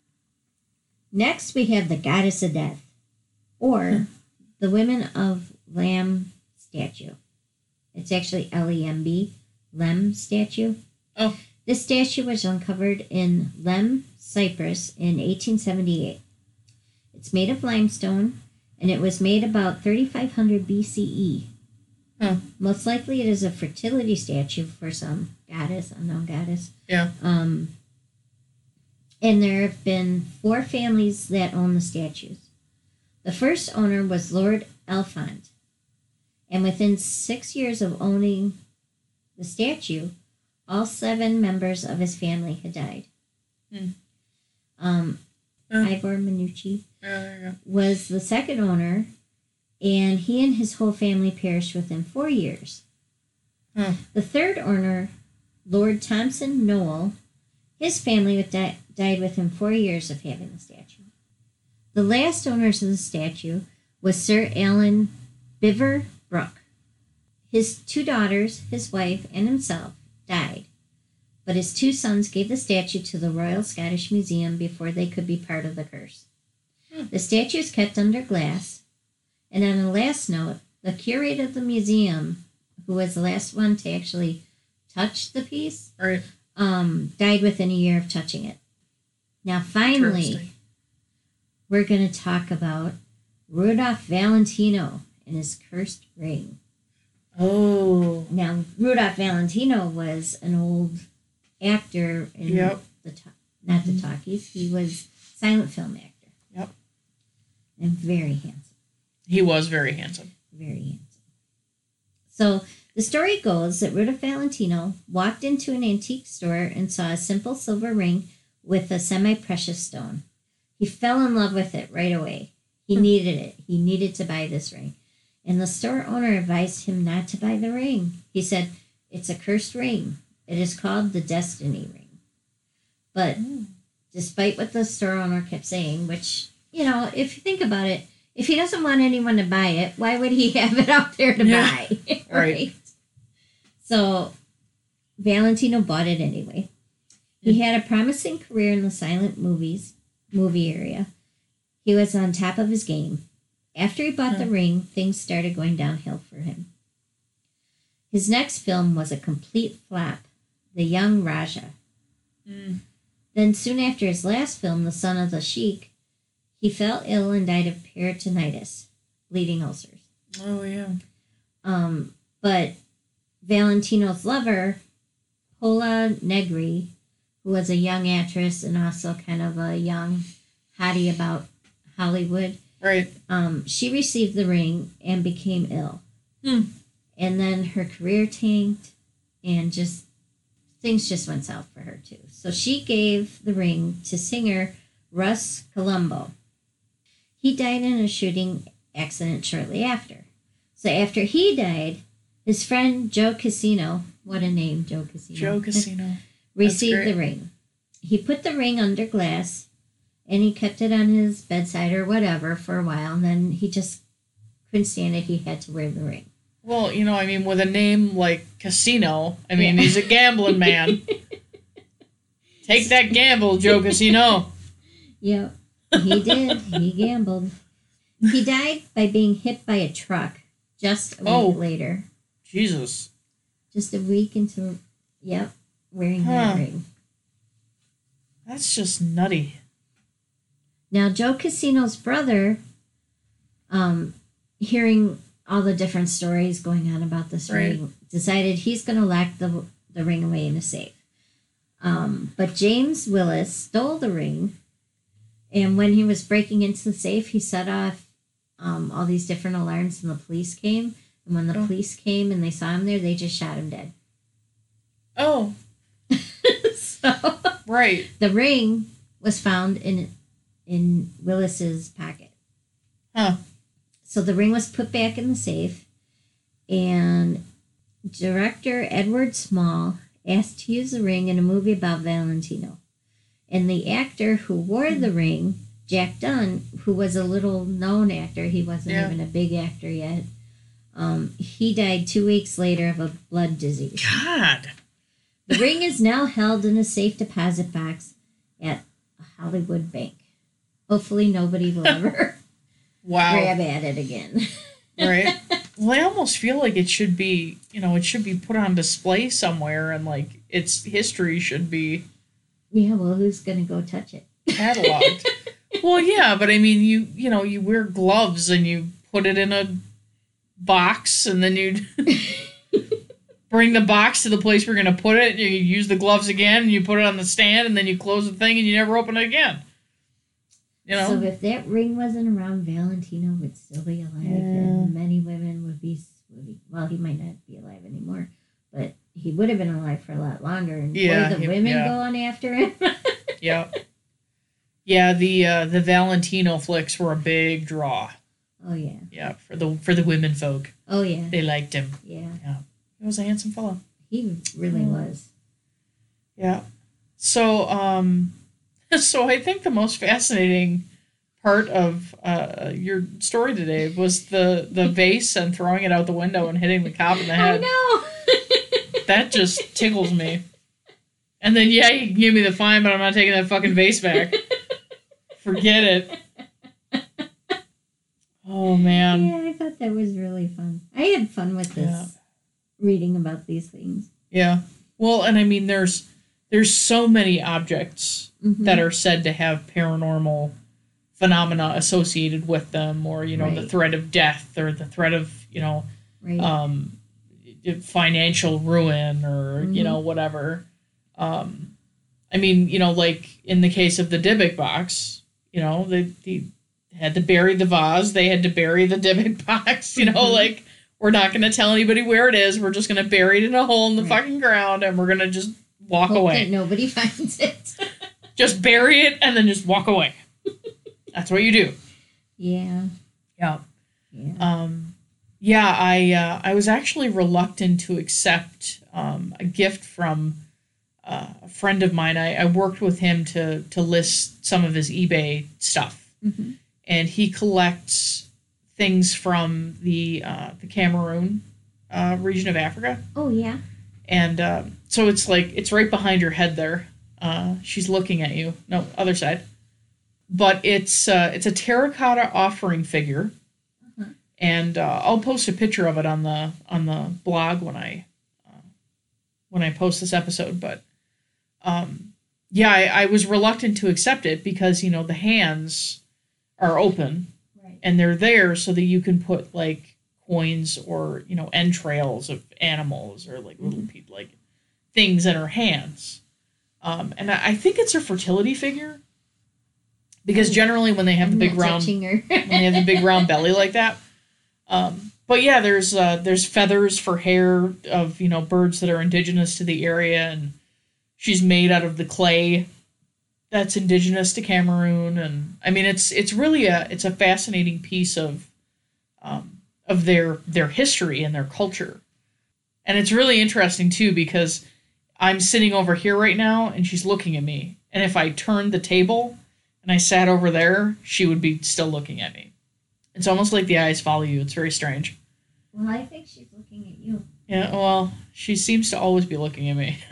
Next, we have the Goddess of Death, or the Women of Lamb statue. It's actually L E M B, Lem statue. Oh. This statue was uncovered in Lem, Cyprus in eighteen seventy-eight. It's made of limestone, and it was made about thirty-five hundred B C E. Huh. Most likely it is a fertility statue for some goddess, unknown goddess. Yeah. Um, and there have been four families that own the statues. The first owner was Lord Elfont, and within six years of owning the statue, all seven members of his family had died. Hmm. Um, uh, Ivor Minucci yeah, there you go. was the second owner, and he and his whole family perished within four years. Huh. The third owner, Lord Thompson Noel, his family would di- died within four years of having the statue. The last owners of the statue was Sir Alan Biver Brooke. His two daughters, his wife, and himself died, but his two sons gave the statue to the Royal Scottish Museum before they could be part of the curse. Hmm. The statue is kept under glass, and on a last note, the curator of the museum, who was the last one to actually touch the piece, right. um, died within a year of touching it. Now, finally, we're going to talk about Rudolph Valentino and his cursed ring. Oh. Now, Rudolph Valentino was an old actor in yep. the to- not mm-hmm. the talkies. He was silent film actor. Yep. And very handsome. He was very handsome. Very handsome. So the story goes that Rudolph Valentino walked into an antique store and saw a simple silver ring with a semi-precious stone. He fell in love with it right away. He hmm. needed it. He needed to buy this ring. And the store owner advised him not to buy the ring. He said, "It's a cursed ring. It is called the Destiny Ring." But mm. despite what the store owner kept saying, which, you know, if you think about it, if he doesn't want anyone to buy it, why would he have it out there to yeah. buy? right? right. So Valentino bought it anyway. He mm. had a promising career in the silent movies, movie area. He was on top of his game. After he bought mm. the ring, things started going downhill for him. His next film was a complete flop, The Young Raja. Mm. Then soon after his last film, The Son of the Sheik, he fell ill and died of peritonitis, bleeding ulcers. Oh, yeah. Um, but Valentino's lover, Pola Negri, who was a young actress and also kind of a young hottie about Hollywood, right? Um, she received the ring and became ill. Hmm. And then her career tanked and just things just went south for her too. So she gave the ring to singer Russ Colombo. He died in a shooting accident shortly after. So after he died, his friend Joe Casino, what a name, Joe Casino. Joe Casino. received the ring. He put the ring under glass and he kept it on his bedside or whatever for a while, and then he just couldn't stand it. He had to wear the ring. Well, you know, I mean, with a name like Casino, I mean, yeah. he's a gambling man. Take that gamble, Joe Casino. Yep, he did. He gambled. He died by being hit by a truck just a oh, week later. Jesus. Just a week into, yep, wearing huh. that ring. That's just nutty. Now, Joe Casino's brother, um, hearing all the different stories going on about this Right. ring, decided he's going to lock the, the ring away in a safe. Um, but James Willis stole the ring, and when he was breaking into the safe, he set off um, all these different alarms, and the police came. And when the Oh. police came and they saw him there, they just shot him dead. Oh, So right. the ring was found in in Willis's pocket. Huh. So the ring was put back in the safe, and director Edward Small asked to use the ring in a movie about Valentino. And the actor who wore the ring, Jack Dunn, who was a little known actor, he wasn't Yeah. even a big actor yet, um, he died two weeks later of a blood disease. God. The ring is now held in a safe deposit box at a Hollywood bank. Hopefully nobody will ever Wow. grab at it again. Right. Well, I almost feel like it should be, you know, it should be put on display somewhere, and like its history should be Yeah, well, who's going to go touch it? cataloged. Well, yeah, but I mean, you you know, you wear gloves and you put it in a box, and then you bring the box to the place we're going to put it, and you use the gloves again, and you put it on the stand, and then you close the thing, and you never open it again. You know? So if that ring wasn't around, Valentino would still be alive, Yeah. and many women would be, would be, well, he might not be alive anymore, but he would have been alive for a lot longer, and Yeah, boy, the he- women yeah. going after him. Yeah. Yeah, the uh, the Valentino flicks were a big draw. Oh, yeah. Yeah, for the for the women folk. Oh, yeah. They liked him. Yeah. He was a handsome fellow. He really Mm. was. Yeah. So, um, so I think the most fascinating part of uh, your story today was the, the vase and throwing it out the window and hitting the cop in the I head. know. That just tickles me. And then, yeah, you can give me the fine, but I'm not taking that fucking vase back. Forget it. Oh, man. Yeah, I thought that was really fun. I had fun with this, Yeah. reading about these things. Yeah. Well, and I mean, there's there's so many objects Mhm. that are said to have paranormal phenomena associated with them, or you know, the Right. threat of death, or the threat of you know, Right. um, financial ruin, or you Mhm. know, whatever. Um, I mean, you know, like in the case of the Dybbuk box, you know, they, they had to bury the vase, they had to bury the Dybbuk box. You know, Mhm. like we're not going to tell anybody where it is. We're just going to bury it in a hole in the Right. fucking ground, and we're going to just walk Hope away. that nobody finds it. Just bury it and then just walk away. That's what you do. Yeah. Yeah. Yeah. Um, yeah, I uh, I was actually reluctant to accept um, a gift from uh, a friend of mine. I, I worked with him to to list some of his eBay stuff, Mhm. and he collects things from the uh, the Cameroon uh, region of Africa, Oh, yeah. and uh, so it's like it's right behind your head there. Uh, she's looking at you. No, other side. But it's uh, it's a terracotta offering figure, Uh-huh. and uh, I'll post a picture of it on the on the blog when I uh, when I post this episode. But um, yeah, I, I was reluctant to accept it because you know the hands are open Right. and they're there so that you can put like coins or you know entrails of animals or like little pe- like things in her hands. Um, and I, I think it's a fertility figure because generally when they have I'm the big not round touching her. when they have the big round belly like that. Um, but yeah, there's uh, there's feathers for hair of you know birds that are indigenous to the area, and she's made out of the clay that's indigenous to Cameroon. And I mean, it's it's really a it's a fascinating piece of um, of their their history and their culture, and it's really interesting too because I'm sitting over here right now, and she's looking at me, and if I turned the table and I sat over there, she would be still looking at me. It's almost like the eyes follow you. It's very strange. Well, I think she's looking at you. Yeah, well, she seems to always be looking at me.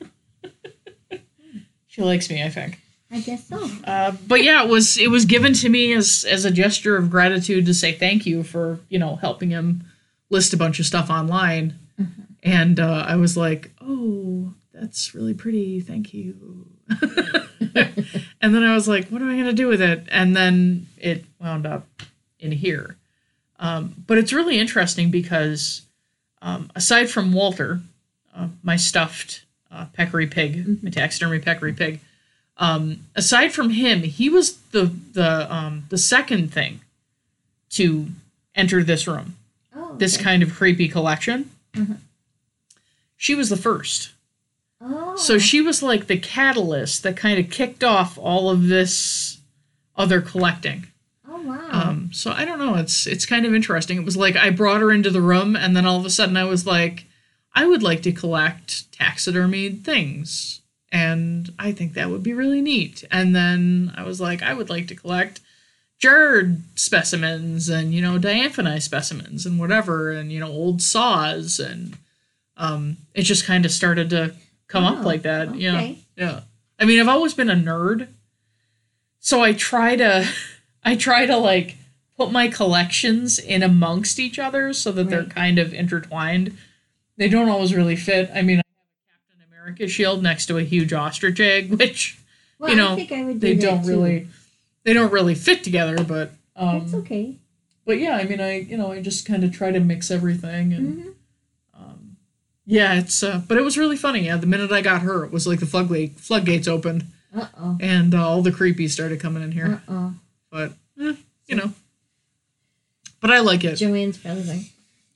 She likes me, I think. I guess so. Uh, but yeah, it was it was given to me as as a gesture of gratitude to say thank you for you know helping him list a bunch of stuff online, Uh-huh. and uh, I was like, oh, that's really pretty, thank you. And then I was like, what am I going to do with it? And then it wound up in here. Um, but it's really interesting because um, aside from Walter, uh, my stuffed uh, peccary pig, mm-hmm. my taxidermy peccary pig, um, aside from him, he was the the um, the second thing to enter this room. Oh, okay. This kind of creepy collection. Uh-huh. She was the first. Oh. So she was like the catalyst that kind of kicked off all of this other collecting. Oh, wow. Um, so I don't know. It's it's kind of interesting. It was like I brought her into the room, and then all of a sudden I was like, I would like to collect taxidermied things, and I think that would be really neat. And then I was like, I would like to collect Jared specimens and, you know, diaphanite specimens and whatever, and, you know, old saws, and um, it just kind of started to come oh, up like that. Okay. Yeah. Yeah. I mean, I've always been a nerd, so I try to, I try to like put my collections in amongst each other so that right. they're kind of intertwined. They don't always really fit. I mean, I have a Captain America shield next to a huge ostrich egg, which, well, you know, I think I would do they that don't too. really, they don't really fit together, but um, that's okay. But yeah, I mean, I you know, I just kind of try to mix everything, and mm-hmm. um, yeah, it's. Uh, but it was really funny. Yeah, the minute I got her, it was like the floodgate floodgates opened, uh-oh. and uh, all the creepies started coming in here. Uh-oh. But eh, you know, but I like it. Joanne's probably like.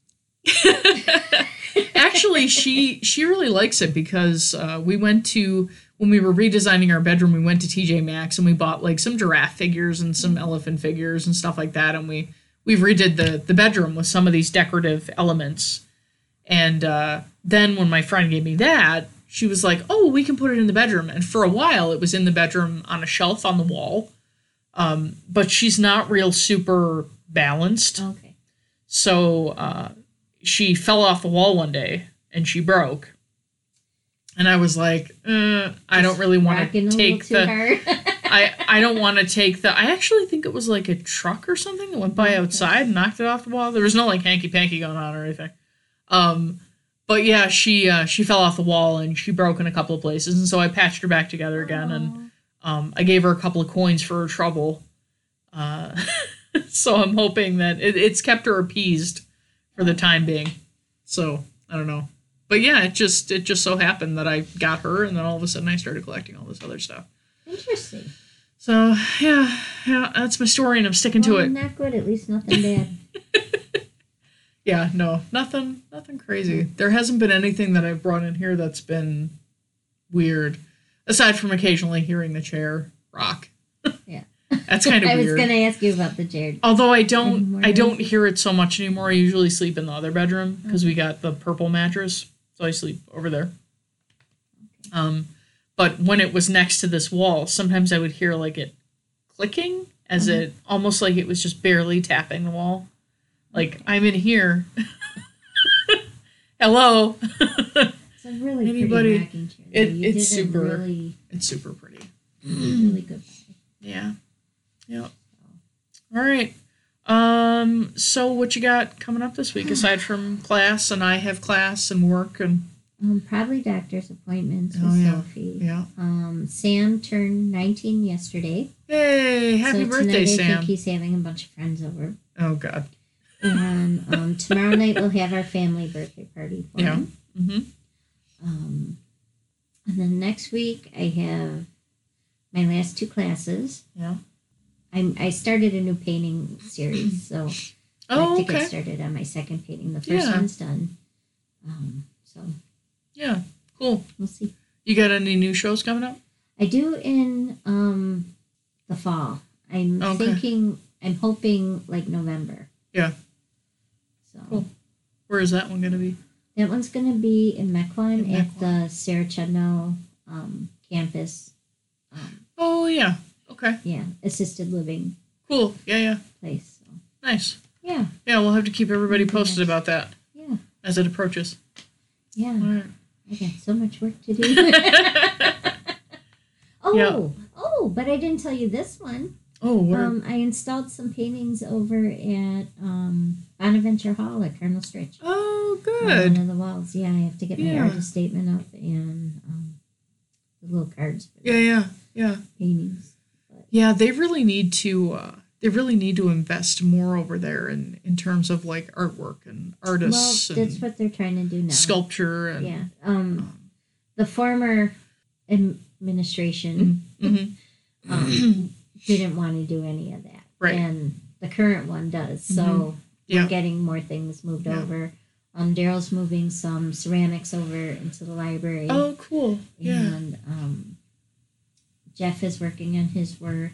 Actually, she she really likes it because uh, we went to, when we were redesigning our bedroom, we went to T J Maxx and we bought like some giraffe figures and some elephant figures and stuff like that, and we we redid the the bedroom with some of these decorative elements. And uh, then when my friend gave me that, she was like, "Oh, we can put it in the bedroom." And for a while, it was in the bedroom on a shelf on the wall. Um, but she's not real super balanced. Okay. So. Uh, She fell off the wall one day and she broke. And I was like, uh, I don't really want to take the I, I don't want to take the I actually think it was like a truck or something that went by outside and knocked it off the wall. There was no like hanky panky going on or anything. Um but yeah, she uh, she fell off the wall and she broke in a couple of places, and so I patched her back together again. Aww. And um I gave her a couple of coins for her trouble. Uh so I'm hoping that it, it's kept her appeased for the time being. So I don't know, but yeah, it just it just so happened that I got her, and then all of a sudden I started collecting all this other stuff. Interesting. So yeah, yeah, that's my story, and I'm sticking well, to it. Not good, at least nothing bad. Yeah, no, nothing, nothing crazy. There hasn't been anything that I've brought in here that's been weird, aside from occasionally hearing the chair rock. Yeah. That's kind of I weird. was going to ask you about the Jared. Although I don't, I don't hear it so much anymore. I usually sleep in the other bedroom because okay. we got the purple mattress, so I sleep over there. Okay. Um, but when it was next to this wall, sometimes I would hear like it clicking, as uh-huh. it almost like it was just barely tapping the wall. Like, I'm in here. Hello. It's a really Anybody? pretty rocking chair. It, you it's did super. Really, it's super pretty. Really good. Yeah. Yep. All right. Um. So, what you got coming up this week aside from class, and I have class and work and um probably doctor's appointments with oh, yeah. Sophie. Yeah. Um. Sam turned nineteen yesterday. Hey! Happy so birthday, tonight Sam! I think he's having a bunch of friends over. Oh God. And um, tomorrow night we'll have our family birthday party for yeah. him. Mm-hmm. Um. And then next week I have my last two classes. Yeah. I'm, I started a new painting series, so I oh, have to okay. get started on my second painting. The first yeah. one's done. Um, so yeah, cool. We'll see. You got any new shows coming up? I do in um, the fall. I'm okay. thinking, I'm hoping like November. Yeah. So cool. Where is that one going to be? That one's going to be in Mequon, in at Mequon. the Sarah Chudnow um, campus. Um, oh, yeah. Okay. Yeah, assisted living. Cool. Yeah, yeah. Place. So. Nice. Yeah. Yeah, we'll have to keep everybody posted nice. about that. Yeah. As it approaches. Yeah. All right. I got so much work to do. oh, yeah. oh, but I didn't tell you this one. Oh, what? Um, I installed some paintings over at um, Bonaventure Hall at Colonel Stritch. Oh, good. On one of the walls. Yeah, I have to get my yeah. artist statement up and um, the little cards. For yeah, yeah, Yeah. paintings. Yeah, they really need to uh, they really need to invest more over there in, in terms of like artwork and artists Well, that's and what they're trying to do now. sculpture and Yeah. Um, um, the former administration mm-hmm. um, didn't want to do any of that. Right. And the current one does. So Mhm. Yeah. we're getting more things moved Yeah. over. Um, Daryl's moving some ceramics over into the library. Oh, cool. Yeah. And um, Jeff is working on his work.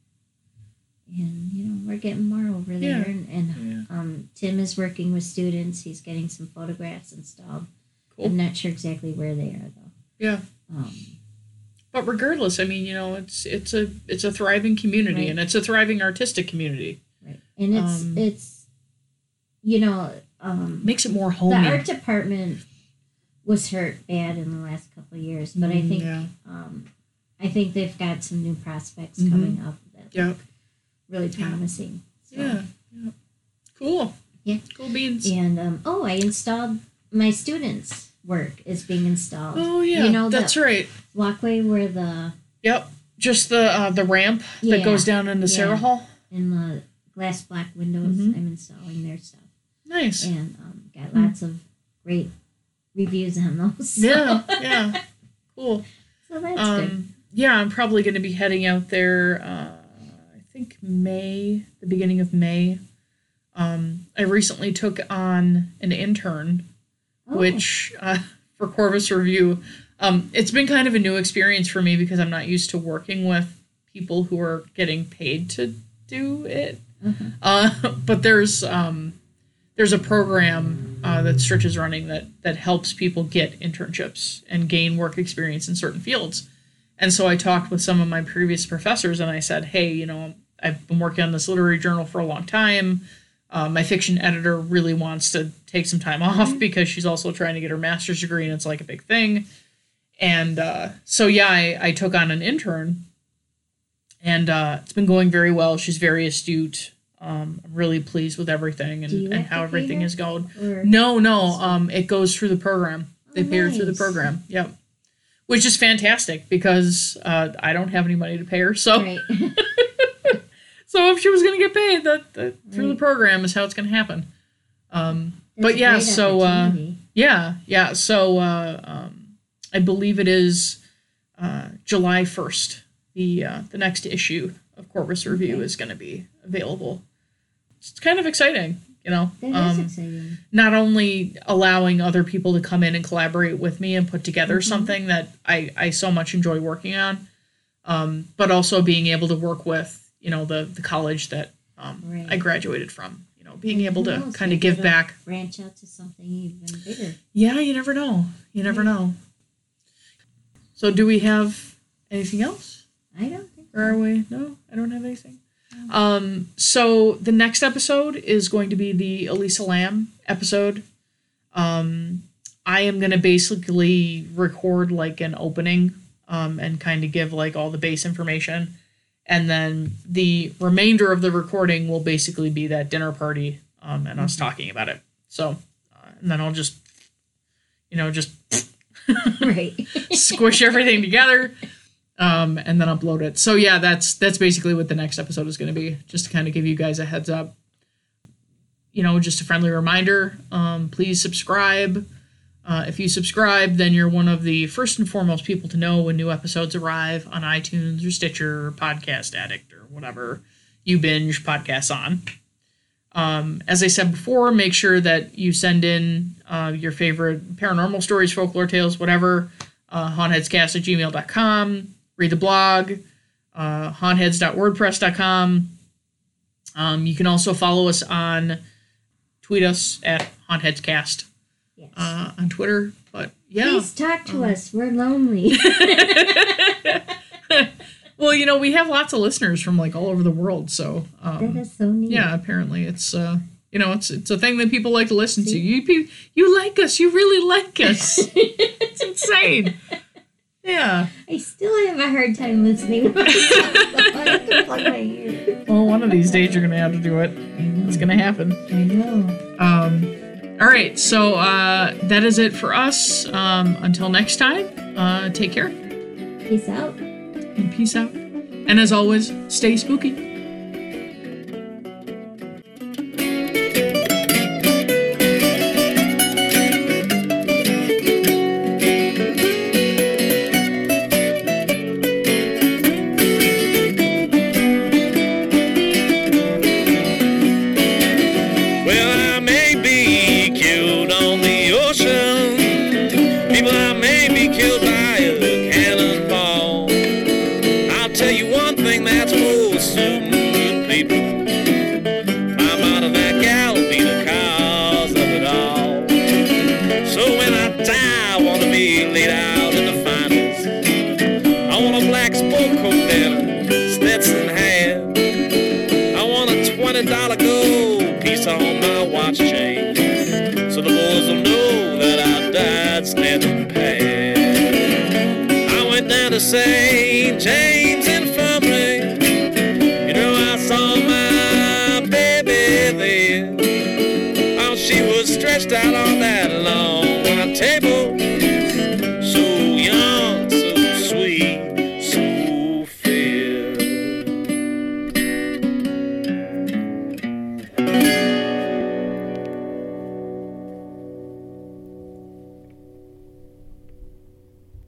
And, you know, we're getting more over there. Yeah. And, and Yeah. um, Tim is working with students. He's getting some photographs installed. Cool. I'm not sure exactly where they are, though. Yeah. Um, But regardless, I mean, you know, it's it's a it's a thriving community Right. and it's a thriving artistic community. right. And it's, Um, it's you know, um, Makes it more the homey. art department was hurt bad in the last couple of years. But I Mm, think yeah. um, I think they've got some new prospects Mhm. coming up that Yeah. look really Yeah. promising. So, Yeah. Yeah. Cool. Yeah. Cool beans. And um, oh, I installed my students' work is being installed. Oh yeah. You know, that's the right. walkway where the Yep. Just the uh, the ramp that Yeah. goes down into Yeah. Sarah Hall. in the glass block windows. Mhm. I'm installing their stuff, Nice. and um, got lots of great reviews on those. So, Yeah. Yeah. Cool. so that's good. Um, yeah, I'm probably going to be heading out there. Uh, I think May, the beginning of May. Um, I recently took on an intern, Oh, which uh, for Corvus Review, um, it's been kind of a new experience for me because I'm not used to working with people who are getting paid to do it. uh-huh. Uh, but there's um, there's a program uh, that Stritch is running that that helps people get internships and gain work experience in certain fields. And so I talked with some of my previous professors, and I said, "Hey, you know, I've been working on this literary journal for a long time. Uh, my fiction editor really wants to take some time off Mm-hmm. because she's also trying to get her master's degree, and it's like a big thing." And uh, so yeah, I, I took on an intern. And uh, it's been going very well. She's very astute. Um, I'm really pleased with everything and, Do you and have to how pay everything her? is going. Or, No, no. Um, it goes through the program. They Oh, pay her through the nice. program. Yep. Which is fantastic because uh, I don't have any money to pay her. So, Right. so if she was going to get paid, that, that through the Right. program is how it's going to happen. Um, That's but a yeah, great so uh, opportunity. yeah, yeah. So uh, um, I believe it is uh, July first. The uh, the next issue of Corvus Review Okay. is going to be available. It's kind of exciting, you know. That is um, exciting. not only allowing other people to come in and collaborate with me and put together Mhm. something that I, I so much enjoy working on, um, but also being able to work with, you know, the, the college that um, Right. I graduated from, you know, being And able who to knows, kind of maybe give it'll back. Branch out to something even bigger. Yeah, you never know. You never Right. know. So do we have anything else? I don't think Or are we? No, I don't have anything. Um, so the next episode is going to be the Elisa Lam episode. Um, I am going to basically record like an opening um, and kind of give like all the base information. And then the remainder of the recording will basically be that dinner party um, and us talking about it. So, uh, and then I'll just, you know, just right. squish everything together. Um, and then upload it. So yeah, that's that's basically what the next episode is going to be. Just to kind of give you guys a heads up. You know, just a friendly reminder. Um, please subscribe. Uh, if you subscribe, then you're one of the first and foremost people to know when new episodes arrive on iTunes or Stitcher or Podcast Addict or whatever you binge podcasts on. Um, as I said before, make sure that you send in uh, your favorite paranormal stories, folklore tales, whatever. Uh, hauntheadscast at gmail dot com. Read the blog, uh, hauntheads dot wordpress dot com. Um, you can also follow us on, tweet us at hauntheadscast Yes. uh, on Twitter. But yeah. Please talk to Um, us. We're lonely. Well, you know, we have lots of listeners from like all over the world. So um, That is so neat. yeah, apparently it's, uh, you know, it's it's a thing that people like to listen to. See? You pe- you like us. You really like us. It's insane. Yeah. I still have a hard time listening to myself. So I have to plug my ear. Well, one of these days you're going to have to do it. I know. It's going to happen. I know. Um, all right. So uh, that is it for us. Um, until next time, uh, take care. Peace out. and peace out. And as always, stay spooky. On my watch chain, so the boys will know that I died standing pat. I went down to Saint James